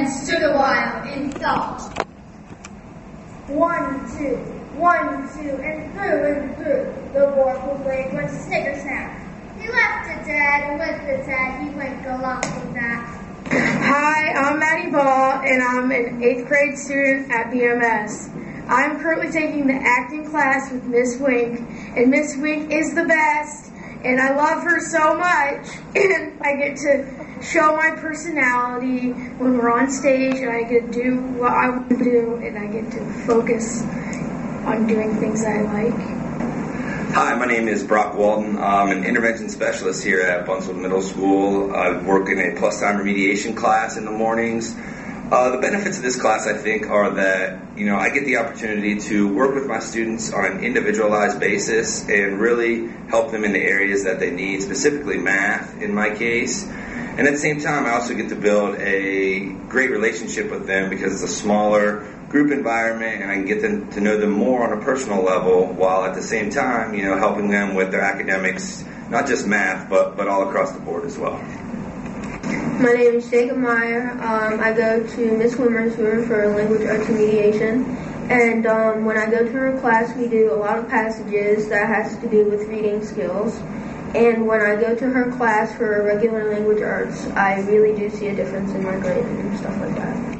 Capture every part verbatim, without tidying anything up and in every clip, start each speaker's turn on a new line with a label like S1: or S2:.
S1: and stood a while in thought.
S2: One, two, one, two, and through and through the vorpal blade went snicker snap. He left it dead, and with the dead, he went galump with that.
S3: Hi, I'm Maddie Ball, and I'm an eighth grade student at B M S. I'm currently taking the acting class with Miss Wink, and Miss Wink is the best, and I love her so much, and I get to show my personality when we're on stage, and I get to do what I want to do, and I get to focus on doing things I like.
S4: Hi, my name is Brock Walton. I'm an intervention specialist here at Buncefield Middle School. I work in a plus-time remediation class in the mornings. Uh, the benefits of this class, I think, are that, you know, I get the opportunity to work with my students on an individualized basis and really help them in the areas that they need, specifically math in my case. And at the same time, I also get to build a great relationship with them because it's a smaller group environment, and I can get them to know them more on a personal level, while at the same time, you know, helping them with their academics, not just math, but, but all across the board as well.
S5: My name is Jacob Meyer. Um, I go to Miss Wimmer's room for language arts and mediation, and um, when I go to her class, we do a lot of passages that has to do with reading skills. And when I go to her class for regular language arts, I really do see a difference in my grade and stuff like that.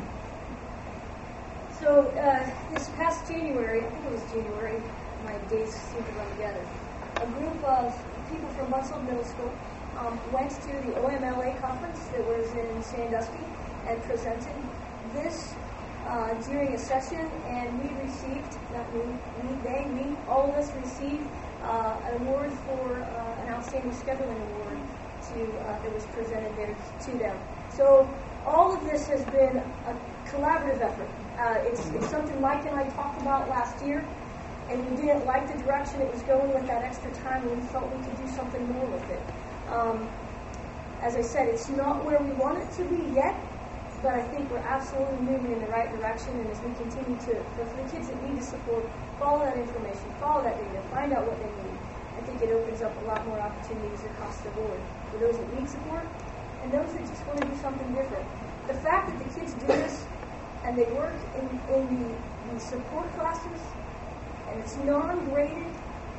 S6: So uh, this past January, I think it was January, my days seem to run together, a group of people from Buncefield Middle School um, went to the O M L A conference that was in Sandusky and presented this uh, during a session, and we received, not me, we, they, we, all of us received uh, an award for uh, an outstanding scheduling award to uh, that was presented there to them. So all of this has been a collaborative effort. Uh, it's, it's something Mike and I talked about last year, and we didn't like the direction it was going with that extra time, and we felt we could do something more with it. Um, as I said, it's not where we want it to be yet, but I think we're absolutely moving in the right direction, and as we continue to, for the kids that need the support, follow that information, follow that data, find out what they need, I think it opens up a lot more opportunities across the board for those that need support and those that just want to do something different. The fact that the kids do this and they work in, in the, the support classes, and it's non-graded,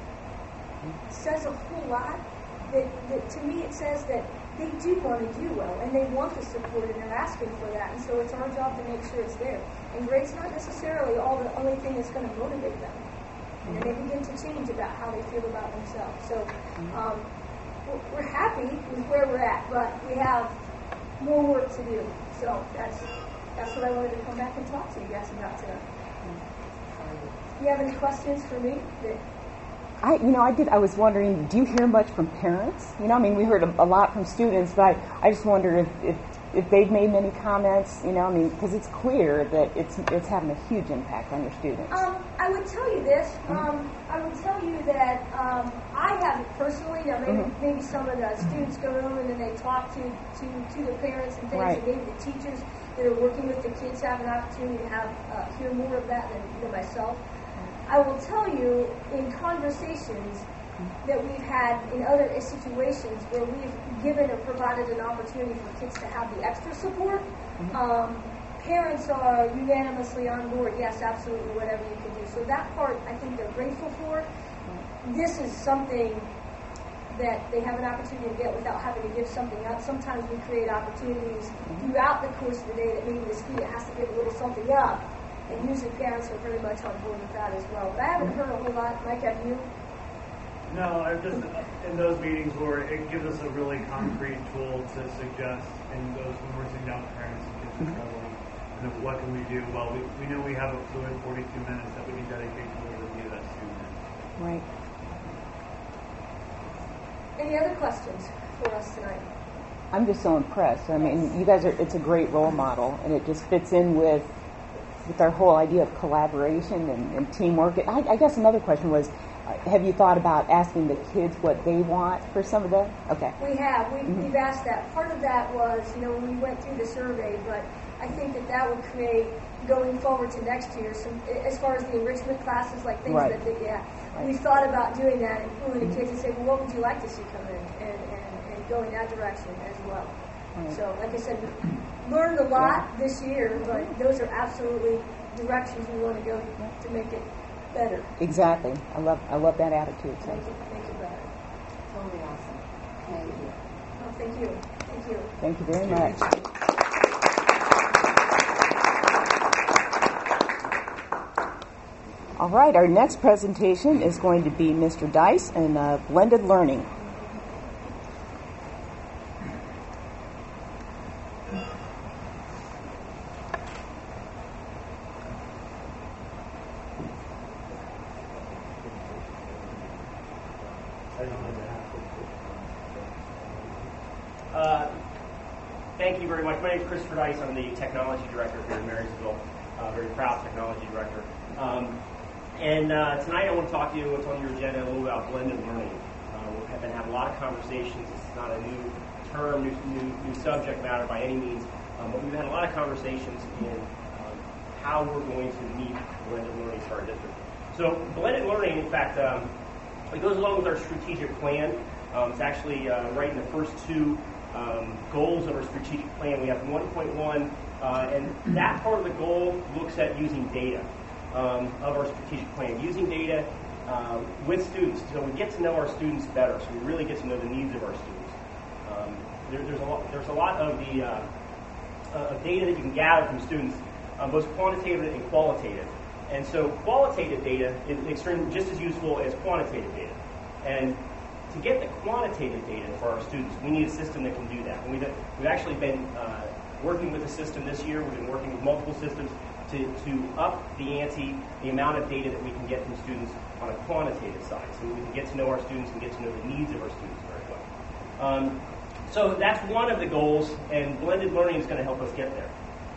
S6: says a whole lot. That, that to me it says that they do want to do well, and they want the support, and they're asking for that, and so it's our job to make sure it's there. And grade's not necessarily all the only thing that's going to motivate them. And then they begin to change about how they feel about themselves. So um, we're, we're happy with where we're at, but we have more work to do. So that's That's what I wanted to come back and talk to you guys about today. Do you have any questions for me? That
S7: I, you know, I did. I was wondering, do you hear much from parents? You know, I mean, we heard a, a lot from students, but I, I just wonder if, if if they've made many comments. You know, I mean, because it's clear that it's it's having a huge impact on your students.
S6: Um, I would tell you this. Um, I would tell you that um, I haven't personally. Now, maybe mm-hmm. maybe some of the students go home and then they talk to to, to the parents and things,
S7: right.
S6: and maybe the teachers that are working with the kids have an opportunity to have uh, hear more of that than, than myself. I will tell you in conversations that we've had in other situations where we've given or provided an opportunity for kids to have the extra support, mm-hmm. um, parents are unanimously on board. Yes, absolutely, whatever you can do. So that part, I think they're grateful for. Mm-hmm. This is something that they have an opportunity to get without having to give something up. Sometimes we create opportunities throughout the course of the day that maybe the student has to give a little something up, and usually parents are very much on board with that as well. But I haven't heard a whole lot. Mike, have you?
S8: No, I've just in those meetings where it gives us a really concrete tool to suggest in those when we're sitting down with parents and kids are struggling, and of what can we do? Well, we, we know we have a fluid forty-two minutes that we can dedicate to the review that student.
S7: Right.
S6: Any other questions for us tonight?
S7: I'm just so impressed. I mean, you guys are, it's a great role model, and it just fits in with with our whole idea of collaboration and, and teamwork. I, I guess another question was, uh, have you thought about asking the kids what they want for some of the, okay.
S6: We have. We,
S7: mm-hmm.
S6: We've asked that. Part of that was, you know, when we went through the survey, but I think that that would create, going forward to next year, some, as far as the enrichment classes, like things
S7: right.
S6: that, they, yeah.
S7: Right.
S6: We've thought about doing that and pulling the kids and say, well, what would you like to see come in, and, and, and go in that direction as well.
S7: Right.
S6: So, like I said, learned a lot this year, but those are absolutely directions we want to go to make it better.
S7: Exactly. I love I love that attitude. So.
S6: Thank you. Thank you, better.
S9: Totally awesome. Thank you.
S6: Oh, thank you. Thank you.
S7: Thank you very much. All right, our next presentation is going to be Mister Dice and uh, blended learning.
S10: Uh, thank you very much. My name is Christopher Dice. I'm the technology director here in Marysville. Uh, very proud technology director. Um, and uh, tonight I want to talk to you, what's on your agenda, a little about blended learning. Uh, we've been having a lot of conversations. It's not a new term, new, new, new subject matter by any means, um, but we've had a lot of conversations in um, how we're going to meet blended learning for our district. So blended learning, in fact, um, it goes along with our strategic plan. Um, it's actually uh, right in the first two um, goals of our strategic plan. We have one point one, uh, and that part of the goal looks at using data um, of our strategic plan, using data uh, with students. So we get to know our students better, so we really get to know the needs of our students. Um, there, there's, a lot, there's a lot of the uh, uh, data that you can gather from students, uh, both quantitative and qualitative. And so qualitative data is extremely just as useful as quantitative data. And to get the quantitative data for our students, we need a system that can do that. And we've, we've actually been uh, working with a system this year. We've been working with multiple systems to, to up the ante, the amount of data that we can get from students on a quantitative side, so we can get to know our students and get to know the needs of our students very well. Um, so that's one of the goals, and blended learning is going to help us get there.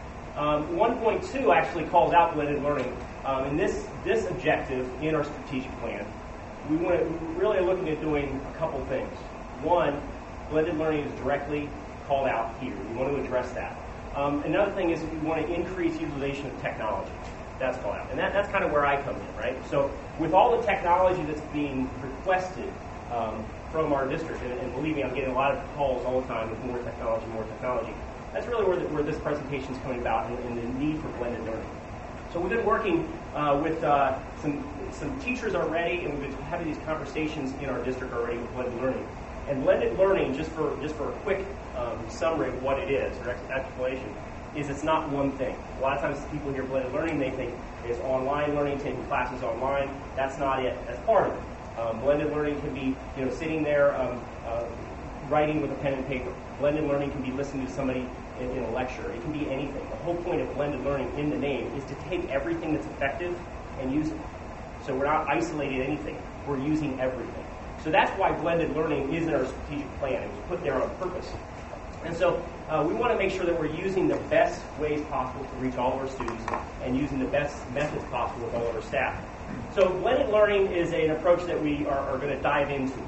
S10: Um, one point two actually calls out blended learning. Um, and this, this objective in our strategic plan, we want to, we're really looking at doing a couple things. One, blended learning is directly called out here. We want to address that. Um, another thing is we want to increase utilization of technology. That's called out. And that, that's kind of where I come in, right? So with all the technology that's being requested um, from our district, and, and believe me, I'm getting a lot of calls all the time with more technology, more technology. That's really where, the, where this presentation is coming about, and, and the need for blended learning. So we've been working uh, with uh, some some teachers already, and we've been having these conversations in our district already with blended learning. And blended learning, just for just for a quick um, summary of what it is, or explanation, is it's not one thing. A lot of times people hear blended learning, they think it's online learning, taking classes online. That's not it. That's part of it. Um, blended learning can be, you know, sitting there um, uh, writing with a pen and paper. Blended learning can be listening to somebody in, in a lecture. It can be anything. The whole point of blended learning in the name is to take everything that's effective and use it. So we're not isolating anything. We're using everything. So that's why blended learning is in our strategic plan. It was put there on purpose. And so uh, we want to make sure that we're using the best ways possible to reach all of our students and using the best methods possible with all of our staff. So blended learning is an approach that we are, are going to dive into.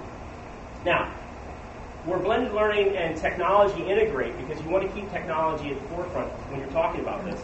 S10: Now, where blended learning and technology integrate, because you want to keep technology at the forefront when you're talking about this,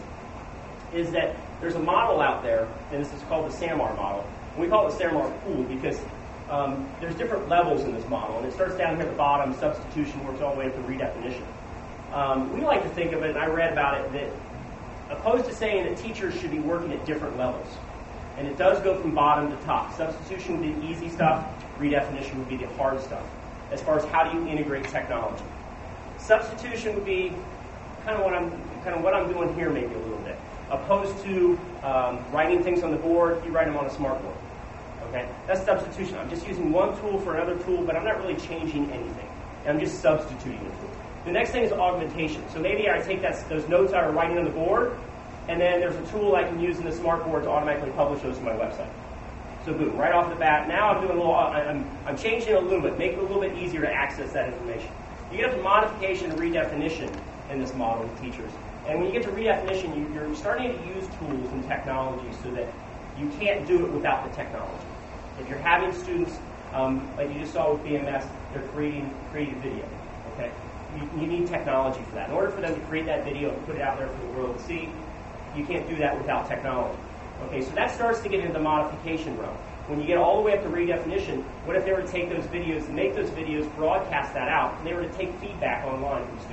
S10: is that there's a model out there, and this is called the SAMR model. And we call it the SAMR pool because um, there's different levels in this model, and it starts down here at the bottom, substitution, works all the way up to redefinition. Um, we like to think of it, and I read about it, that opposed to saying that teachers should be working at different levels, and it does go from bottom to top. Substitution would be the easy stuff, redefinition would be the hard stuff, as far as how do you integrate technology. Substitution would be kind of what I'm kind of what I'm doing here, maybe a little bit. Opposed to um, writing things on the board, you write them on a smartboard. Okay, that's substitution. I'm just using one tool for another tool, but I'm not really changing anything. I'm just substituting a tool. The next thing is augmentation. So maybe I take that those notes I was writing on the board, and then there's a tool I can use in the smartboard to automatically publish those to my website. So boom, right off the bat. Now I'm doing a little. I'm I'm changing it a little bit, make it a little bit easier to access that information. You get up to modification and redefinition in this model with teachers. And when you get to redefinition, you, you're starting to use tools and technology so that you can't do it without the technology. If you're having students, um, like you just saw with B M S, they're creating creating video. Okay, you, you need technology for that. In order for them to create that video and put it out there for the world to see, you can't do that without technology. Okay, so that starts to get into the modification realm. When you get all the way up to redefinition, what if they were to take those videos and make those videos, broadcast that out, and they were to take feedback online from students?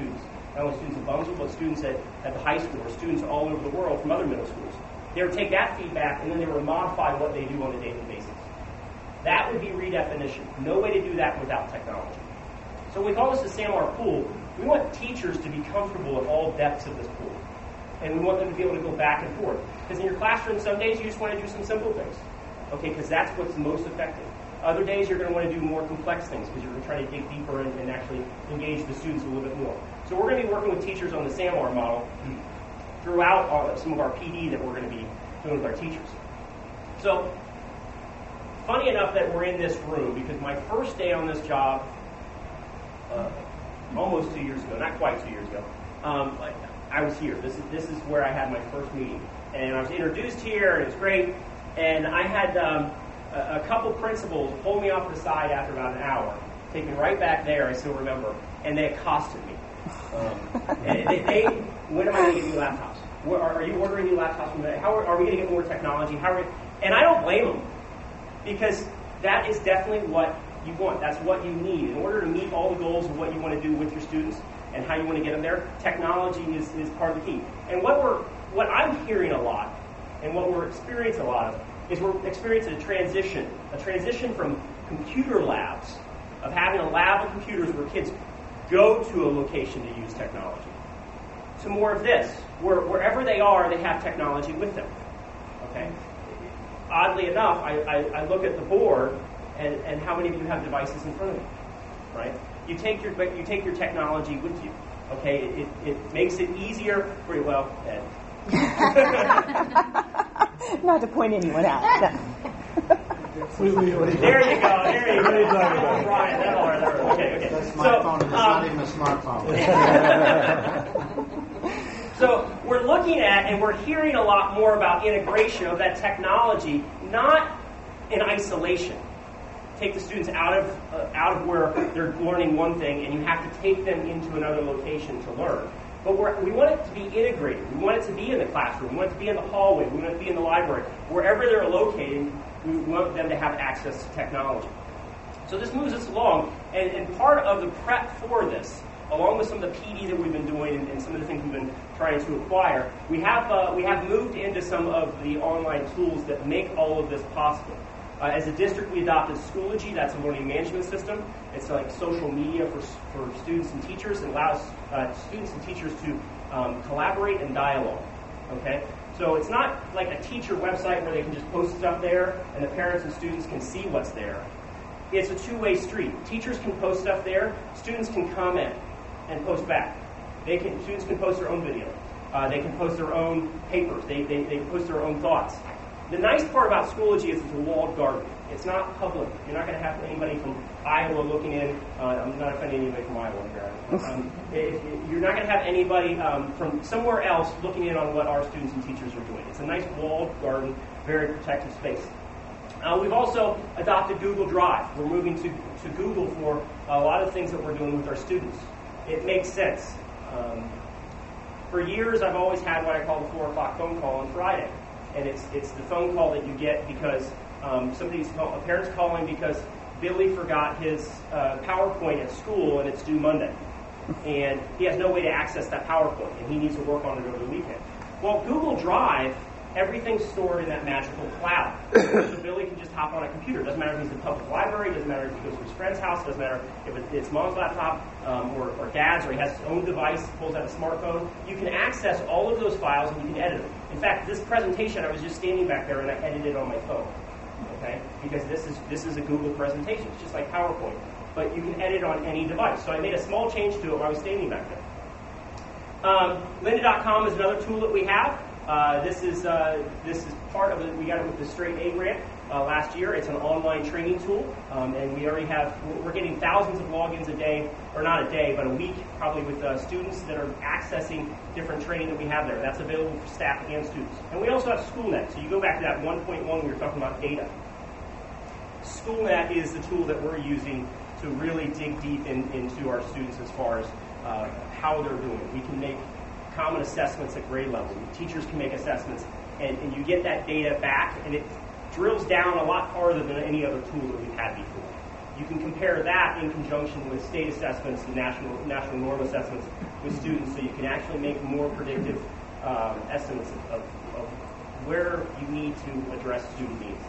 S10: not only students at Bunzl, but students at, at the high school, or students all over the world from other middle schools. They would take that feedback and then they would modify what they do on a daily basis. That would be redefinition. No way to do that without technology. So we call this the SAMR pool. We want teachers to be comfortable at all depths of this pool. And we want them to be able to go back and forth. Because in your classroom, some days you just want to do some simple things. Okay, because that's what's most effective. Other days you're going to want to do more complex things because you're going to try to dig deeper and, and actually engage the students a little bit more. So we're going to be working with teachers on the SAMR model throughout our, some of our P D that we're going to be doing with our teachers. So, funny enough that we're in this room because my first day on this job, uh, almost two years ago, not quite two years ago, um, I was here. This is this is where I had my first meeting, and I was introduced here, and it was great. And I had um, a, a couple principals pull me off to the side after about an hour, take me right back there. I still remember, and they accosted me. Um, and they, they, when am I going to get new laptops? Where, are, are you ordering new laptops from there? How are, are we going to get more technology? How are we, and I don't blame them, because that is definitely what you want. That's what you need in order to meet all the goals of what you want to do with your students and how you want to get them there. Technology is, is part of the key. And what we're what I'm hearing a lot, and what we're experiencing a lot of, is we're experiencing a transition, a transition from computer labs, of having a lab of computers where kids go to a location to use technology, to more of this, where wherever they are, they have technology with them. Okay. Oddly enough, I, I, I look at the board, and, and how many of you have devices in front of you, right? You take your you take your technology with you. Okay. It, it, it makes it easier for you. Well, Ed.
S7: Not to point anyone out.
S10: There you go. There you go. Brian, that'll work. Okay, okay.
S11: That's my so, phone. It's um, not even a smartphone.
S10: So we're looking at and we're hearing a lot more about integration of that technology, not in isolation. Take the students out of uh, out of where they're learning one thing, and you have to take them into another location to learn. But we're, we want it to be integrated. We want it to be in the classroom. We want it to be in the hallway. We want it to be in the library. Wherever they're located, we want them to have access to technology. So this moves us along, and, and part of the prep for this, along with some of the P D that we've been doing and, and some of the things we've been trying to acquire, we have uh, we have moved into some of the online tools that make all of this possible. Uh, as a district, we adopted Schoology. That's a learning management system. It's like social media for for students and teachers. It allows uh, students and teachers to um, collaborate and dialogue. Okay, so it's not like a teacher website where they can just post stuff there and the parents and students can see what's there. It's a two-way street. Teachers can post stuff there. Students can comment and post back. They can students can post their own video. Uh, they can post their own papers. They, they they can post their own thoughts. The nice part about Schoology is it's a walled garden. It's not public. You're not going to have anybody from Iowa looking in. Uh, I'm not offending anybody from Iowa here. Um, if, if you're not going to have anybody um, from somewhere else looking in on what our students and teachers are doing. It's a nice walled garden, very protected space. Uh, we've also adopted Google Drive. We're moving to, to Google for a lot of things that we're doing with our students. It makes sense. Um, for years, I've always had what I call the four o'clock phone call on Friday. And it's it's the phone call that you get because um, somebody's call, a parent's calling because Billy forgot his uh, PowerPoint at school and it's due Monday, and he has no way to access that PowerPoint and he needs to work on it over the weekend. Well, Google Drive, everything's stored in that magical cloud, so Billy can just hop on a computer. Doesn't matter if he's in the public library, doesn't matter if he goes to his friend's house, doesn't matter if it's mom's laptop um, or, or dad's, or he has his own device, pulls out a smartphone. You can access all of those files and you can edit them. In fact, this presentation, I was just standing back there and I edited on my phone, okay? Because this is this is a Google presentation. It's just like PowerPoint, but you can edit on any device. So I made a small change to it while I was standing back there. Um, Lynda dot com is another tool that we have. Uh, this is uh, this is part of it. We got it with the Straight A grant uh, last year. It's an online training tool, um, and we already have. We're getting thousands of logins a day, or not a day, but a week, probably with uh, students that are accessing different training that we have there. That's available for staff and students. And we also have SchoolNet. So you go back to that one point one we were talking about data. SchoolNet is the tool that we're using to really dig deep in, into our students as far as uh, how they're doing. We can make common assessments at grade level. Teachers can make assessments, and, and you get that data back, and it drills down a lot farther than any other tool that we've had before. You can compare that in conjunction with state assessments and national national norm assessments with students so you can actually make more predictive um, estimates of, of, of where you need to address student needs.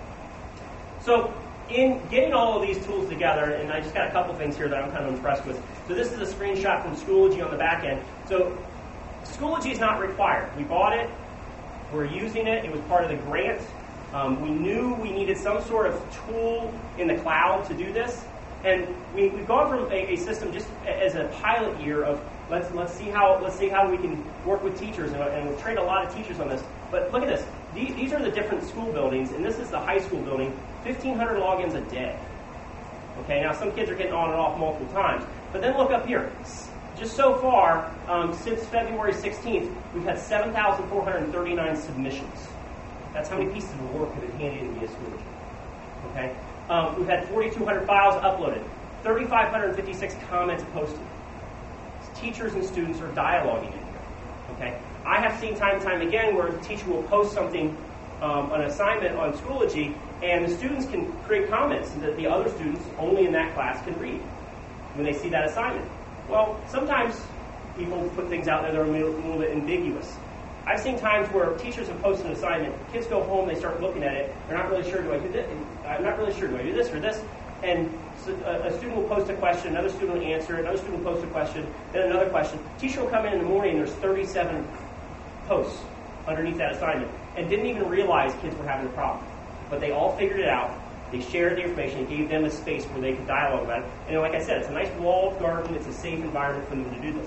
S10: So in getting all of these tools together, and I just got a couple things here that I'm kind of impressed with. So this is a screenshot from Schoology on the back end. So Schoology is not required. We bought it. We're using it. It was part of the grant. Um, we knew we needed some sort of tool in the cloud to do this. And we, we've gone from a, a system just as a pilot year of let's let's see how let's see how we can work with teachers, and, and we've trained a lot of teachers on this. But look at this. These, these are the different school buildings, and this is the high school building. fifteen hundred logins a day. Okay, now some kids are getting on and off multiple times. But then look up here. Just so far, um, since February sixteenth, we've had seven thousand four hundred thirty-nine submissions. That's how many pieces of work have been handed in via Schoology. Okay, um, we've had forty-two hundred files uploaded, three thousand five hundred fifty-six comments posted. Teachers and students are dialoguing in here. Okay, I have seen time and time again where the teacher will post something, um, an assignment on Schoology, and the students can create comments that the other students only in that class can read when they see that assignment. Well, sometimes people put things out there that are a little, a little bit ambiguous. I've seen times where teachers have posted an assignment, kids go home, they start looking at it, they're not really sure, do I do this? I'm not really sure, do I do this or this? And so a, a student will post a question, another student will answer it, another student will post a question, then another question. Teacher will come in in the morning, and there's thirty-seven posts underneath that assignment, and didn't even realize kids were having a problem. But they all figured it out. They shared the information. It gave them a space where they could dialogue about it. And like I said, it's a nice walled garden. It's a safe environment for them to do this.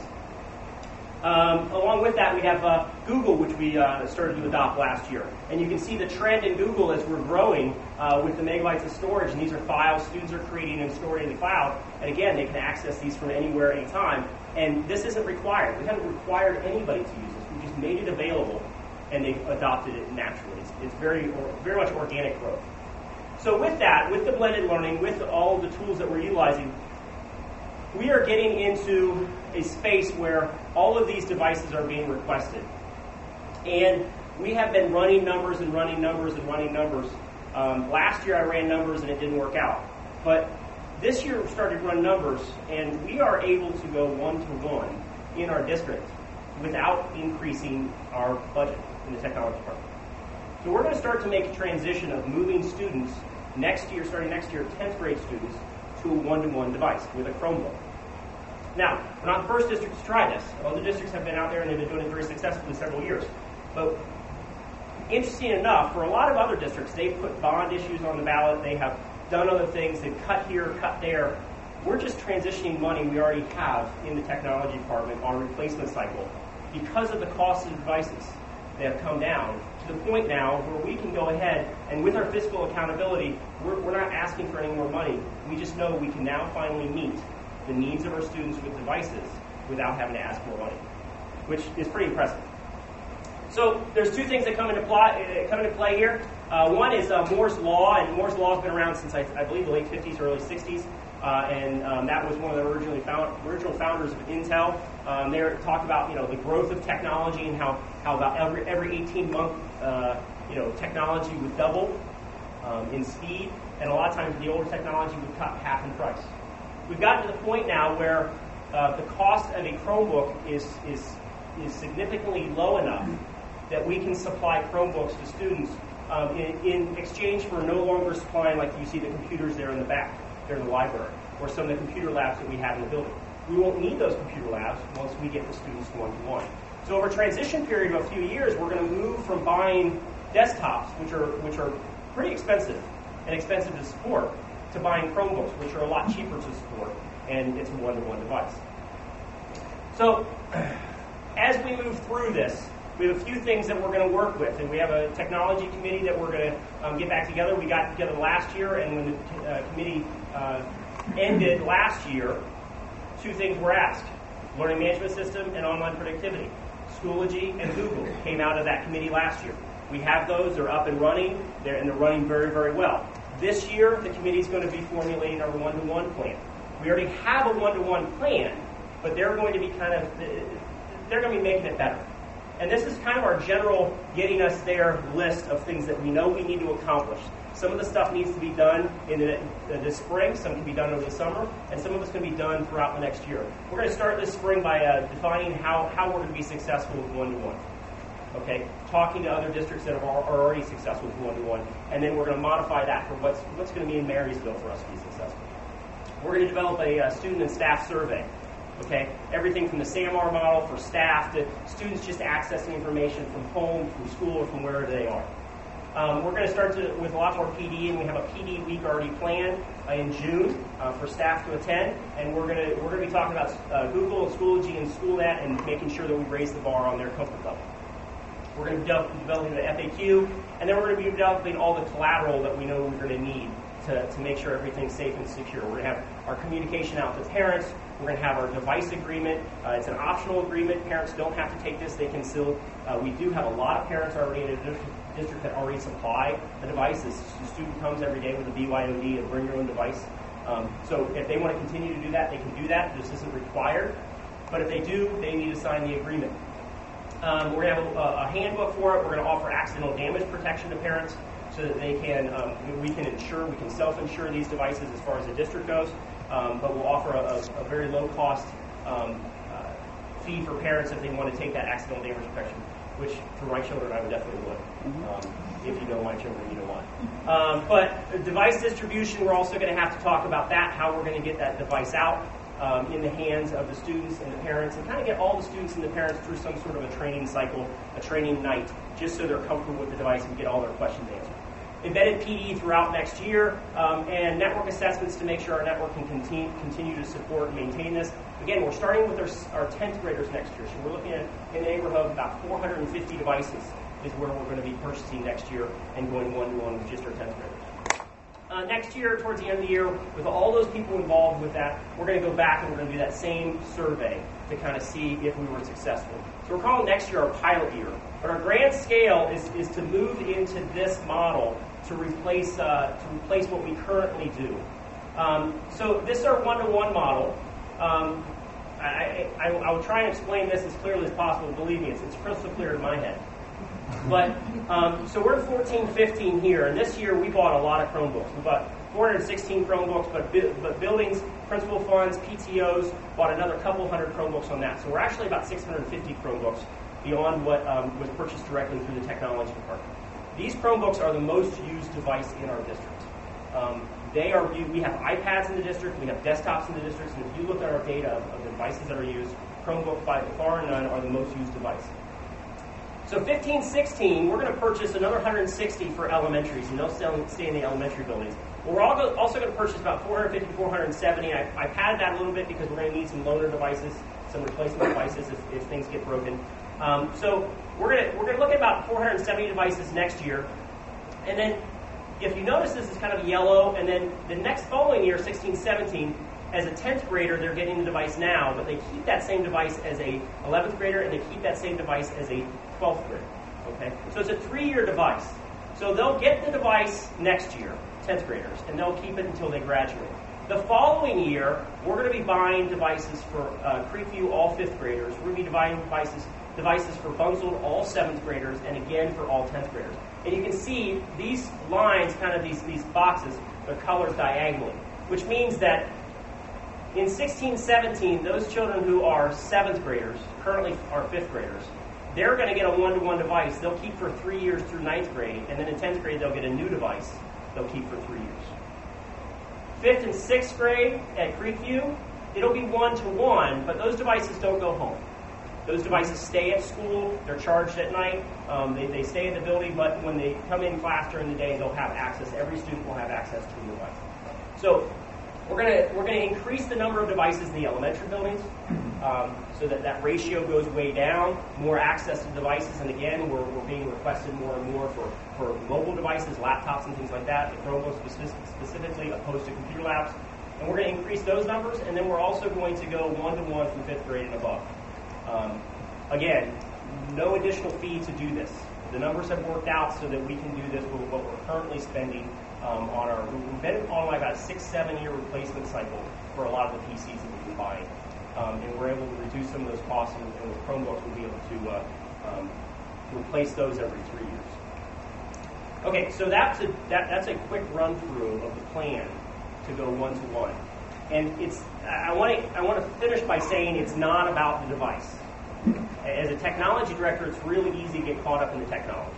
S10: Um, along with that, we have uh, Google, which we uh, started to adopt last year. And you can see the trend in Google as we're growing uh, with the megabytes of storage. And these are files students are creating and storing in the cloud. And again, they can access these from anywhere, anytime. And this isn't required. We haven't required anybody to use this. We just made it available, and they adopted it naturally. It's, it's very, very much organic growth. So with that, with the blended learning, with all of the tools that we're utilizing, we are getting into a space where all of these devices are being requested. And we have been running numbers and running numbers and running numbers. Um, last year I ran numbers and it didn't work out. But this year we started to run numbers, and we are able to go one-to-one in our district without increasing our budget in the technology department. So we're going to start to make a transition of moving students next year, starting next year, tenth grade students, to a one-to-one device with a Chromebook. Now, we're not the first district to try this. Other districts have been out there and they've been doing it very successfully several years. But interesting enough, for a lot of other districts, they've put bond issues on the ballot. They have done other things. They've cut here, cut there. We're just transitioning money we already have in the technology department on replacement cycle because of the cost of the devices. They have come down to the point now where we can go ahead and with our fiscal accountability, we're, we're not asking for any more money. We just know we can now finally meet the needs of our students with devices without having to ask more money, which is pretty impressive. So there's two things that come into play, come into play here. Uh, one is uh, Moore's Law, and Moore's Law has been around since, I, I believe, the late fifties, early sixties. Uh, and um, that was one of the originally found, original founders of Intel. Um, they talked about, you know, the growth of technology and how, how about every every eighteen month, uh, you know, technology would double um, in speed, and a lot of times the older technology would cut half in price. We've gotten to the point now where uh, the cost of a Chromebook is is is significantly low enough that we can supply Chromebooks to students um, in, in exchange for no longer supplying, like you see the computers there in the back. They're in the library, or some of the computer labs that we have in the building. We won't need those computer labs once we get the students one-to-one. So over a transition period of a few years, we're going to move from buying desktops, which are which are pretty expensive and expensive to support, to buying Chromebooks, which are a lot cheaper to support, and it's a one-to-one device. So as we move through this, we have a few things that we're going to work with, and we have a technology committee that we're going to um, get back together. We got together last year, and when the uh, committee uh, ended last year, two things were asked: learning management system and online productivity. Schoology and Google came out of that committee last year. We have those; they're up and running, they're, and they're running very, very well. This year, the committee is going to be formulating our one-to-one plan. We already have a one-to-one plan, but they're going to be kind of they're going to be making it better. And this is kind of our general getting us there list of things that we know we need to accomplish. Some of the stuff needs to be done in the, uh, this spring, some can be done over the summer, and some of it's going to be done throughout the next year. We're going to start this spring by uh, defining how, how we're going to be successful with one-to-one. Okay, talking to other districts that are, are already successful with one-to-one, and then we're going to modify that for what's, what's going to be in Marysville for us to be successful. We're going to develop a, a student and staff survey. Okay, everything from the S A M R model for staff to students just accessing information from home, from school, or from wherever they are. Um, we're going to start to, with a lot more P D, and we have a P D week already planned uh, in June uh, for staff to attend. And we're going to we're going to be talking about uh, Google and Schoology and SchoolNet and making sure that we raise the bar on their comfort level. We're going to be de- developing the F A Q, and then we're going to be developing all the collateral that we know we're going to need to, to make sure everything's safe and secure. We're going to have our communication out to parents. We're going to have our device agreement. Uh, it's an optional agreement. Parents don't have to take this. They can still, uh, we do have a lot of parents already in a district, district that already supply a device. This, the student comes every day with a B Y O D and bring your own device. Um, so if they want to continue to do that, they can do that. This isn't required. But if they do, they need to sign the agreement. Um, we're going to have a, a handbook for it. We're going to offer accidental damage protection to parents so that they can, um, we can insure, we can self-insure these devices as far as the district goes. Um, but we'll offer a, a, a very low-cost um, uh, fee for parents if they want to take that accidental damage protection, which for my children I would definitely would. Um, if you know my children, you know why. Um, but device distribution, we're also going to have to talk about that, how we're going to get that device out um, in the hands of the students and the parents, and kind of get all the students and the parents through some sort of a training cycle, a training night, just so they're comfortable with the device and get all their questions answered. Embedded P D throughout next year, um, and network assessments to make sure our network can continue, continue to support and maintain this. Again, we're starting with our, our tenth graders next year, so we're looking at in the neighborhood of about four hundred fifty devices is where we're going to be purchasing next year and going one-to-one with just our tenth graders. Uh, next year, towards the end of the year, with all those people involved with that, we're going to go back and we're going to do that same survey to kind of see if we were successful. So we're calling next year our pilot year. But our grand scale is, is to move into this model to replace uh, to replace what we currently do. Um, so this is our one-to-one model. Um, I, I, I will try and explain this as clearly as possible. Believe me, it's, it's crystal clear in my head. But um, so we're in fourteen fifteen here, and this year we bought a lot of Chromebooks. We bought four hundred sixteen Chromebooks, but but buildings, principal funds, P T Os bought another couple hundred Chromebooks on that. So we're actually about six hundred fifty Chromebooks beyond what um, was purchased directly through the technology department. These Chromebooks are the most used device in our district. Um, they are. We have iPads in the district. We have desktops in the district. And if you look at our data of, of the devices that are used, Chromebooks by far and none are the most used device. So fifteen sixteen, we're going to purchase another one hundred sixty for elementaries, and they'll stay in the elementary buildings. But we're also going to purchase about four hundred fifty, four hundred seventy. I, I padded that a little bit because we're going to need some loaner devices, some replacement devices if, if things get broken. Um, so we're going to we're going to look at about four hundred seventy devices next year, and then if you notice, this is kind of yellow, and then the next following year, sixteen seventeen, as a tenth grader, they're getting the device now, but they keep that same device as a eleventh grader, and they keep that same device as a twelfth grader. Okay, so it's a three-year device. So they'll get the device next year, tenth graders, and they'll keep it until they graduate. The following year, we're going to be buying devices for uh, Creekview, all fifth graders. We're going to be buying devices devices for Bunzl, all seventh graders, and again for all tenth graders. And you can see these lines, kind of these, these boxes, they're colored diagonally, which means that in sixteen seventeen, those children who are seventh graders, currently are fifth graders, they're going to get a one-to-one device. They'll keep for three years through ninth grade, and then in tenth grade, they'll get a new device they'll keep for three years. Fifth and sixth grade at Creekview, it'll be one-to-one, but those devices don't go home. Those devices stay at school. They're charged at night. Um, they, they stay in the building, but when they come in class during the day, they'll have access. Every student will have access to the device. So we're going to we're going to increase the number of devices in the elementary buildings um, so that that ratio goes way down. More access to devices, and again, we're, we're being requested more and more for, for mobile devices, laptops, and things like that. The Chromebooks specifically, opposed to computer labs. And we're going to increase those numbers, and then we're also going to go one-to-one from fifth grade and above. Um, again, no additional fee to do this. The numbers have worked out so that we can do this with what we're currently spending um, on our. We've been on like a six, seven-year replacement cycle for a lot of the P Cs that we've been buying, um, and we're able to reduce some of those costs. And, and with Chromebooks, we'll be able to uh, um, to replace those every three years. Okay, so that's a that, that's a quick run through of the plan to go one to one, and it's I want to I want to finish by saying it's not about the device. As a technology director, it's really easy to get caught up in the technology,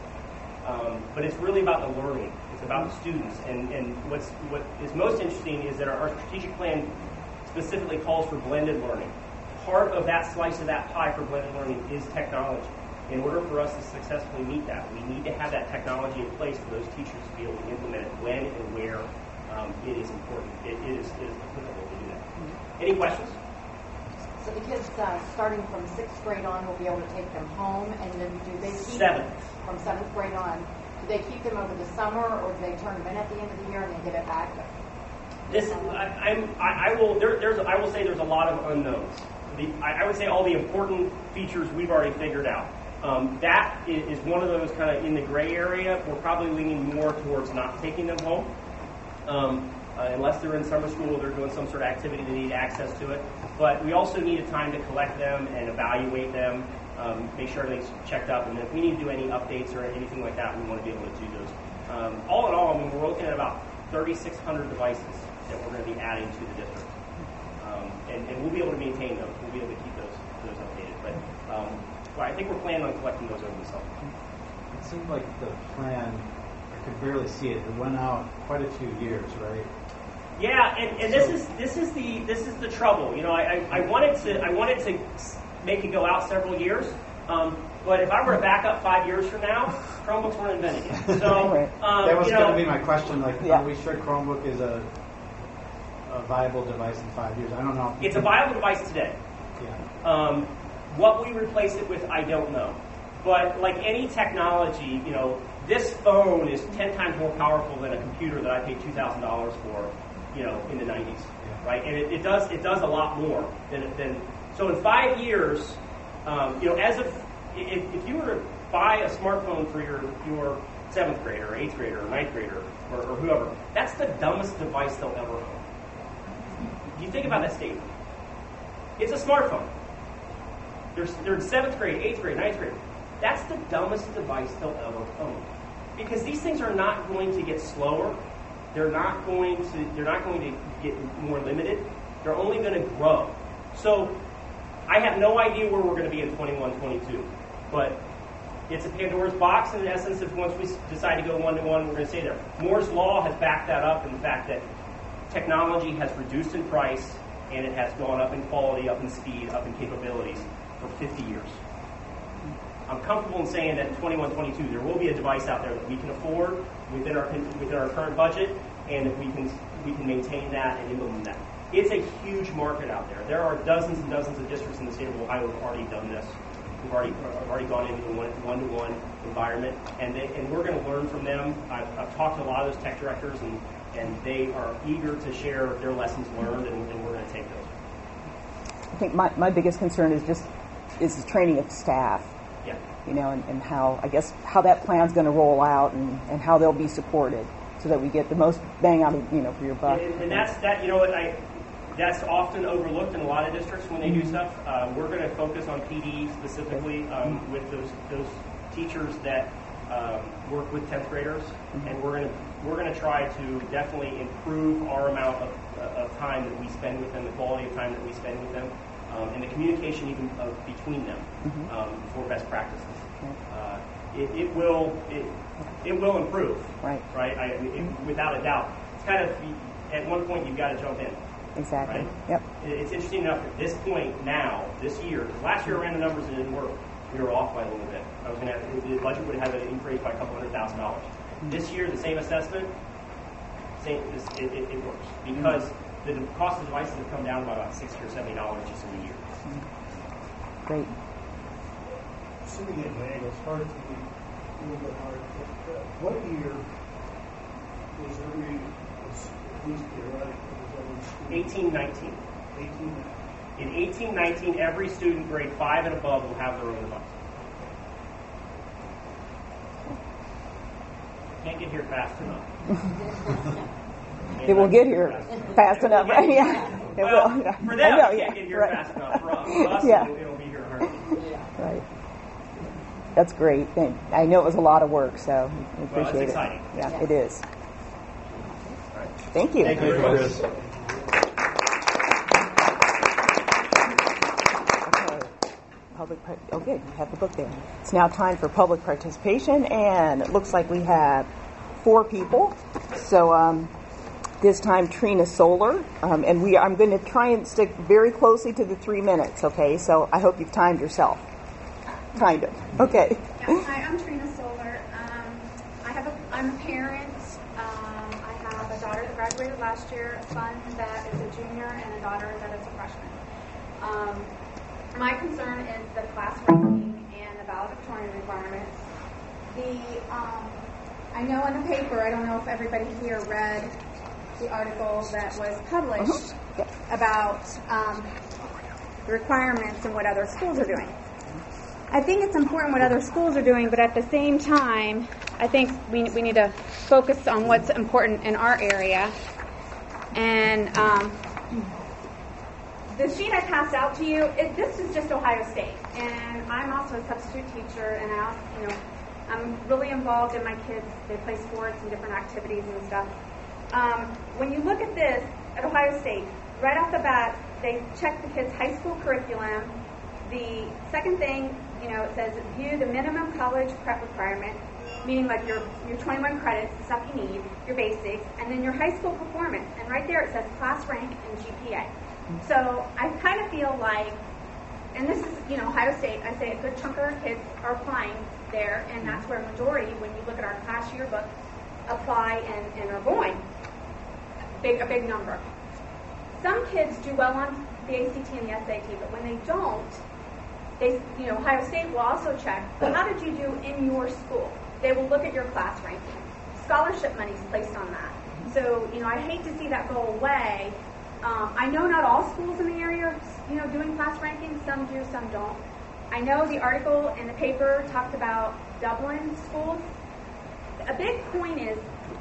S10: um, but it's really about the learning. It's about the students, and and what's what is most interesting is that our, our strategic plan specifically calls for blended learning. Part of that slice of that pie for blended learning is technology. In order for us to successfully meet that, we need to have that technology in place for those teachers to be able to implement it when and where um, it is important. It, it, is, it is applicable to do that. Mm-hmm. Any questions?
S9: So the kids uh, starting from sixth grade on will be able to take them home, and then do they keep
S10: Seventh.
S9: them from seventh grade on? Do they keep them over the summer, or do they turn them in at the end of the year and then get it back?
S10: This I, I'm, I, I will there, there's I will say there's a lot of unknowns. The, I, I would say all the important features we've already figured out. Um, that is, is one of those kind of in the gray area. We're probably leaning more towards not taking them home. Um, uh, unless they're in summer school or they're doing some sort of activity, they need access to it. But we also need a time to collect them and evaluate them, um, make sure everything's checked up. And if we need to do any updates or anything like that, we want to be able to do those. Um, all in all, I mean, we're looking at about thirty-six hundred devices that we're going to be adding to the district. Um, and, and we'll be able to maintain those. We'll be able to keep those, those updated. But um, well, I think we're planning on collecting those over the summer.
S11: It seemed like the plan, I could barely see it. It went out quite a few years, right?
S10: Yeah, and, and this is this is the this is the trouble. You know, I, I, I wanted to I wanted to make it go out several years, um, but if I were to back up five years from now, Chromebooks weren't invented yet. So um,
S11: that was
S10: you know,
S11: going to be my question. Like,
S7: yeah.
S11: are we sure Chromebook is a, a viable device in five years? I don't know.
S10: It's a viable device today.
S11: Yeah.
S10: Um, what we replace it with, I don't know. But like any technology, you know, this phone is ten times more powerful than a computer that I paid two thousand dollars for, you know, in the nineties,
S11: Yeah.
S10: right? And it, it does it does a lot more than than. So in five years, um, you know, as of if, if you were to buy a smartphone for your your seventh grader, or eighth grader, or ninth grader, or, or whoever, that's the dumbest device they'll ever own. Do you think about that statement? It's a smartphone. They're, they're in seventh grade, eighth grade, ninth grade. That's the dumbest device they'll ever own, because these things are not going to get slower. They're not going to. They're not going to get more limited. They're only going to grow. So, I have no idea where we're going to be in twenty-one, twenty-two, but it's a Pandora's box in essence. If once we decide to go one to one, we're going to stay there. Moore's law has backed that up in the fact that technology has reduced in price and it has gone up in quality, up in speed, up in capabilities for fifty years. I'm comfortable in saying that in twenty-one, twenty-two, there will be a device out there that we can afford within our within our current budget, and that we can we can maintain that and implement that. It's a huge market out there. There are dozens and dozens of districts in the state of Ohio who have already done this. We've already have already gone into a one to one environment, and they, and we're going to learn from them. I've, I've talked to a lot of those tech directors, and and they are eager to share their lessons learned, and, and we're going to take those.
S7: I think my, my biggest concern is just is the training of staff.
S10: Yeah.
S7: You know, and, and how, I guess, how that plan's going to roll out and, and how they'll be supported so that we get the most bang out of, you know, for your buck.
S10: And, and that's, that, you know what, I, that's often overlooked in a lot of districts when they do stuff. Uh, we're going to focus on P D specifically um, with those those teachers that um, work with tenth graders, mm-hmm. and we're going to we're going to try to definitely improve our amount of, of time that we spend with them, the quality of time that we spend with them. Um, and the communication even uh, between them mm-hmm. um, for best practices. Uh, it, it will it, it will improve,
S7: right?
S10: Right, I, it, without a doubt. It's kind of at one point you've got to jump in.
S7: Exactly.
S10: Right?
S7: Yep.
S10: It, it's interesting enough at this point now, this year, because last year I ran the numbers and it didn't work. We were off by a little bit. I was going to the budget would have had an increase by a couple hundred thousand dollars. Mm-hmm. This year, the same assessment, same this, it, it, it works because. Mm-hmm. The cost of devices have come down by about sixty or seventy dollars just in a year.
S7: Great.
S12: Sitting in May, it's hard to be a little bit hard. But, uh, what year was every, was at least theoretically, was every school?
S10: eighteen nineteen.
S12: eighteen
S10: In eighteen nineteen, every student grade five and above will have their own device. Can't get here fast enough.
S7: It will get here fast enough, right? Yeah. It
S10: Well,
S7: will.
S10: for them,
S7: I know,
S10: it
S7: yeah.
S10: can't get here
S7: Right.
S10: fast enough. For us,
S7: Yeah.
S10: it'll, it'll be here in a hurry.
S7: Right. That's great. And I know it was a lot of work, so we appreciate
S10: Well, it's
S7: it.
S10: exciting.
S7: Yeah,
S10: Yes.
S7: it is. Thank you.
S10: Thank you, Chris.
S7: Public, oh good, you have the book there. It's now time for public participation, and it looks like we have four people. So um, this time Trina Solar, um, and we I'm going to try and stick very closely to the three minutes, okay? So I hope you've timed yourself. Kind of. Okay.
S13: Yeah, hi, I'm Trina Solar. Um, I have a, I'm a parent. Um, I have a daughter that graduated last year, a son that is a junior, and a daughter that is a freshman. Um, My concern is the class ranking and the valedictorian requirements. The um, I know in the paper, I don't know if everybody here read the article that was published uh-huh. about um, the requirements and what other schools are doing. I think it's important what other schools are doing, but at the same time, I think we we need to focus on what's important in our area. And um, the sheet I passed out to you, it, this is just Ohio State, and I'm also a substitute teacher, and I also, you know, I'm really involved in my kids. They play sports and different activities and stuff. Um, when you look at this at Ohio State, right off the bat, they check the kids' high school curriculum. The second thing, you know, it says view the minimum college prep requirement, meaning like your your twenty-one credits, the stuff you need, your basics, and then your high school performance. And right there it says class rank and G P A. So I kind of feel like, and this is, you know, Ohio State, I say a good chunk of our kids are applying there, and that's where a majority, when you look at our class yearbook, apply and, and are going. Big, a big number. Some kids do well on the A C T and the S A T, but when they don't, they, you know, Ohio State will also check, well, how did you do in your school? They will look at your class ranking. Scholarship money is placed on that. So, you know, I hate to see that go away. Um, I know not all schools in the area are, you know, doing class ranking. Some do, some don't. I know the article in the paper talked about Dublin schools. A big point is,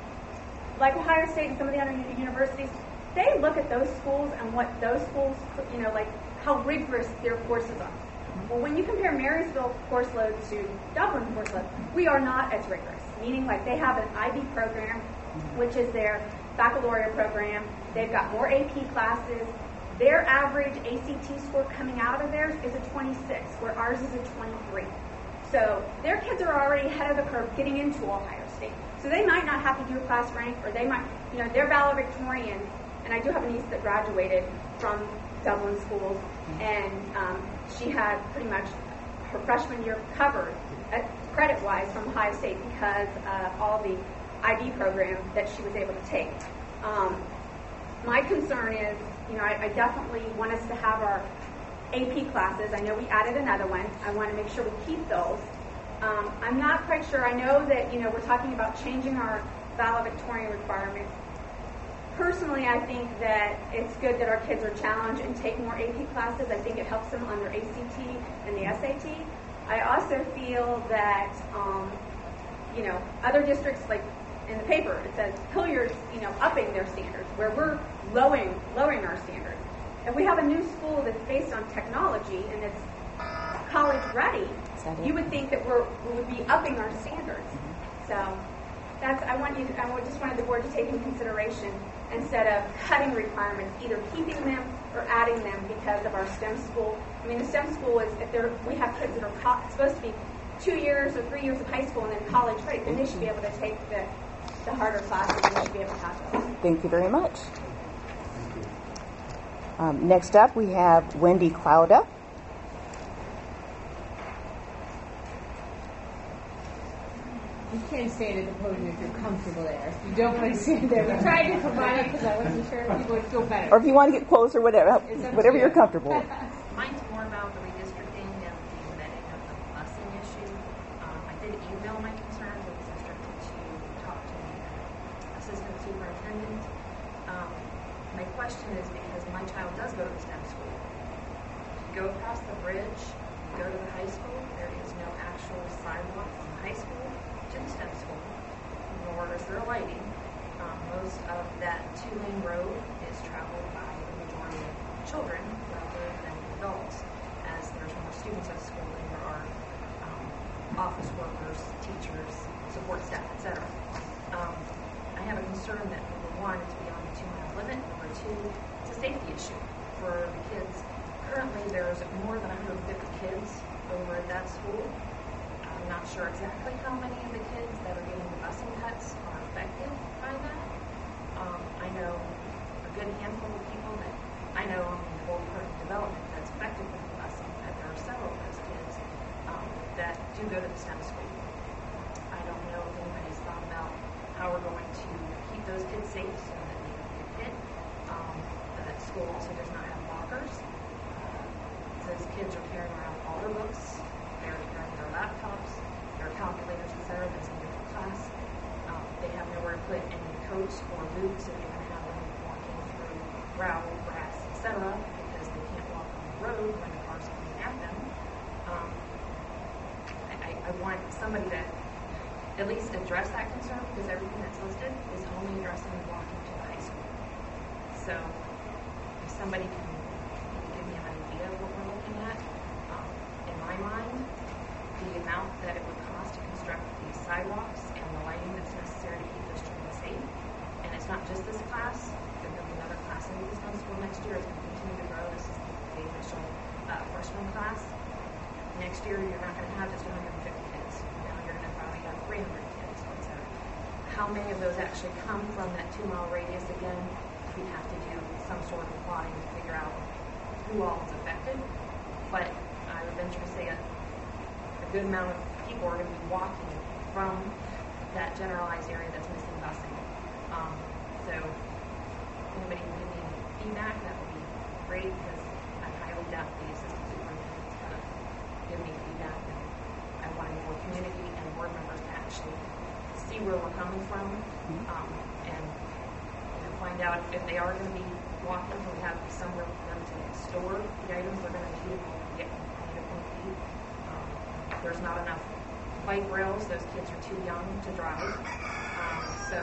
S13: like Ohio State and some of the other universities, they look at those schools and what those schools, you know, like how rigorous their courses are. Well, when you compare Marysville course load to Dublin course load, we are not as rigorous, meaning like they have an I B program, which is their baccalaureate program. They've got more A P classes. Their average A C T score coming out of theirs is a twenty-six, where ours is a twenty-three. So their kids are already ahead of the curve getting into Ohio State. So they might not have to do a class rank, or they might, you know, they're valedictorian. And I do have a niece that graduated from Dublin schools, and um, she had pretty much her freshman year covered, uh, credit-wise, from Ohio State because of all the I B program that she was able to take. Um, my concern is, you know, I, I definitely want us to have our A P classes. I know we added another one. I want to make sure we keep those. Um, I'm not quite sure. I know that, you know, we're talking about changing our valedictorian requirements. Personally, I think that it's good that our kids are challenged and take more A P classes. I think it helps them on their A C T and the S A T. I also feel that, um, you know, other districts, like in the paper, it says Hilliard's, you know, upping their standards, where we're lowering, lowering our standards. If we have a new school that's based on technology and it's college ready, you would think that we're, we would be upping our standards. Mm-hmm. So that's, I want you, I just wanted the board to take into consideration instead of cutting requirements, either keeping them or adding them because of our STEM school. I mean, the STEM school is, if they're, we have kids that are co- supposed to be two years or three years of high school and then college ready, then they should be able to take the, the harder classes and they should be able to have those.
S7: Thank you very much. Um, next up, we have Wendy Clouda.
S14: You can't stand at the podium if you're comfortable there. If you don't want to stand there, we tried to combine it because I wasn't sure if people would feel better.
S7: Or if you want to get closer, whatever, whatever you're comfortable with.
S15: Mine's more about the redistricting and the vetting of the busing issue. Um, I did email my concerns. I was instructed to talk to the assistant superintendent. Um, my question is because my child does go to the STEM school. You go across the bridge, you go to the high school, there is no actual sidewalk from the high school to the STEM school, nor is there lighting. Um, most of that two-lane road is traveled by the majority of children rather than adults, as there's more students at school than there are um, office workers, teachers, support staff, et cetera. Um, I have a concern that number one, it's beyond the two-mile limit. Number two, it's a safety issue for the kids. Currently, there's more than one hundred fifty kids over at that school. I'm not sure exactly how many of the kids that are getting the busing cuts are affected by that. Um, I know a good handful of people that I know on the Bold Current Development that's affected with the busing, and there are several of those kids um, that do go to the STEM school. I don't know if anybody's thought about how we're going to keep those kids safe so that they don't get hit. Um, the school also does not have lockers. Uh, those kids are carrying around all their books, they're carrying their laptops, their calculators, et cetera, that's in different class. Um, they have nowhere to put any coats or boots if you're going to have them walking through gravel, grass, et cetera, because they can't walk on the road when the car's coming at them. Um, I, I want somebody to at least address that concern, because everything that's listed is only addressing walking to the high school. So if somebody can maybe give me an idea of what we're looking at, um, in my mind, the amount that it would cost to construct these sidewalks and the lighting that's necessary to keep those children safe. And it's not just this class. There's going to be another class in this school next year. It's going to continue to grow. This is the initial uh, freshman class. Next year, you're not going to have just one hundred fifty kids. Now you're going to probably have three hundred kids, et cetera. How many of those actually come from that two-mile radius again? We'd have to do some sort of plotting to figure out who all is affected. But I would venture to say a a good amount of people are going to be walking from that generalized area that's missing busing. Um, so if anybody can give me any feedback, that would be great, because I highly doubt the assistant superintendent is going to give me feedback. And I want more community and board members to actually see where we're coming from, um, and you know, find out if they are going to be walking, we have somewhere for them to store the items they're going to need and get from point A to point B. There's not enough bike rails. Those kids are too young to drive. Um, so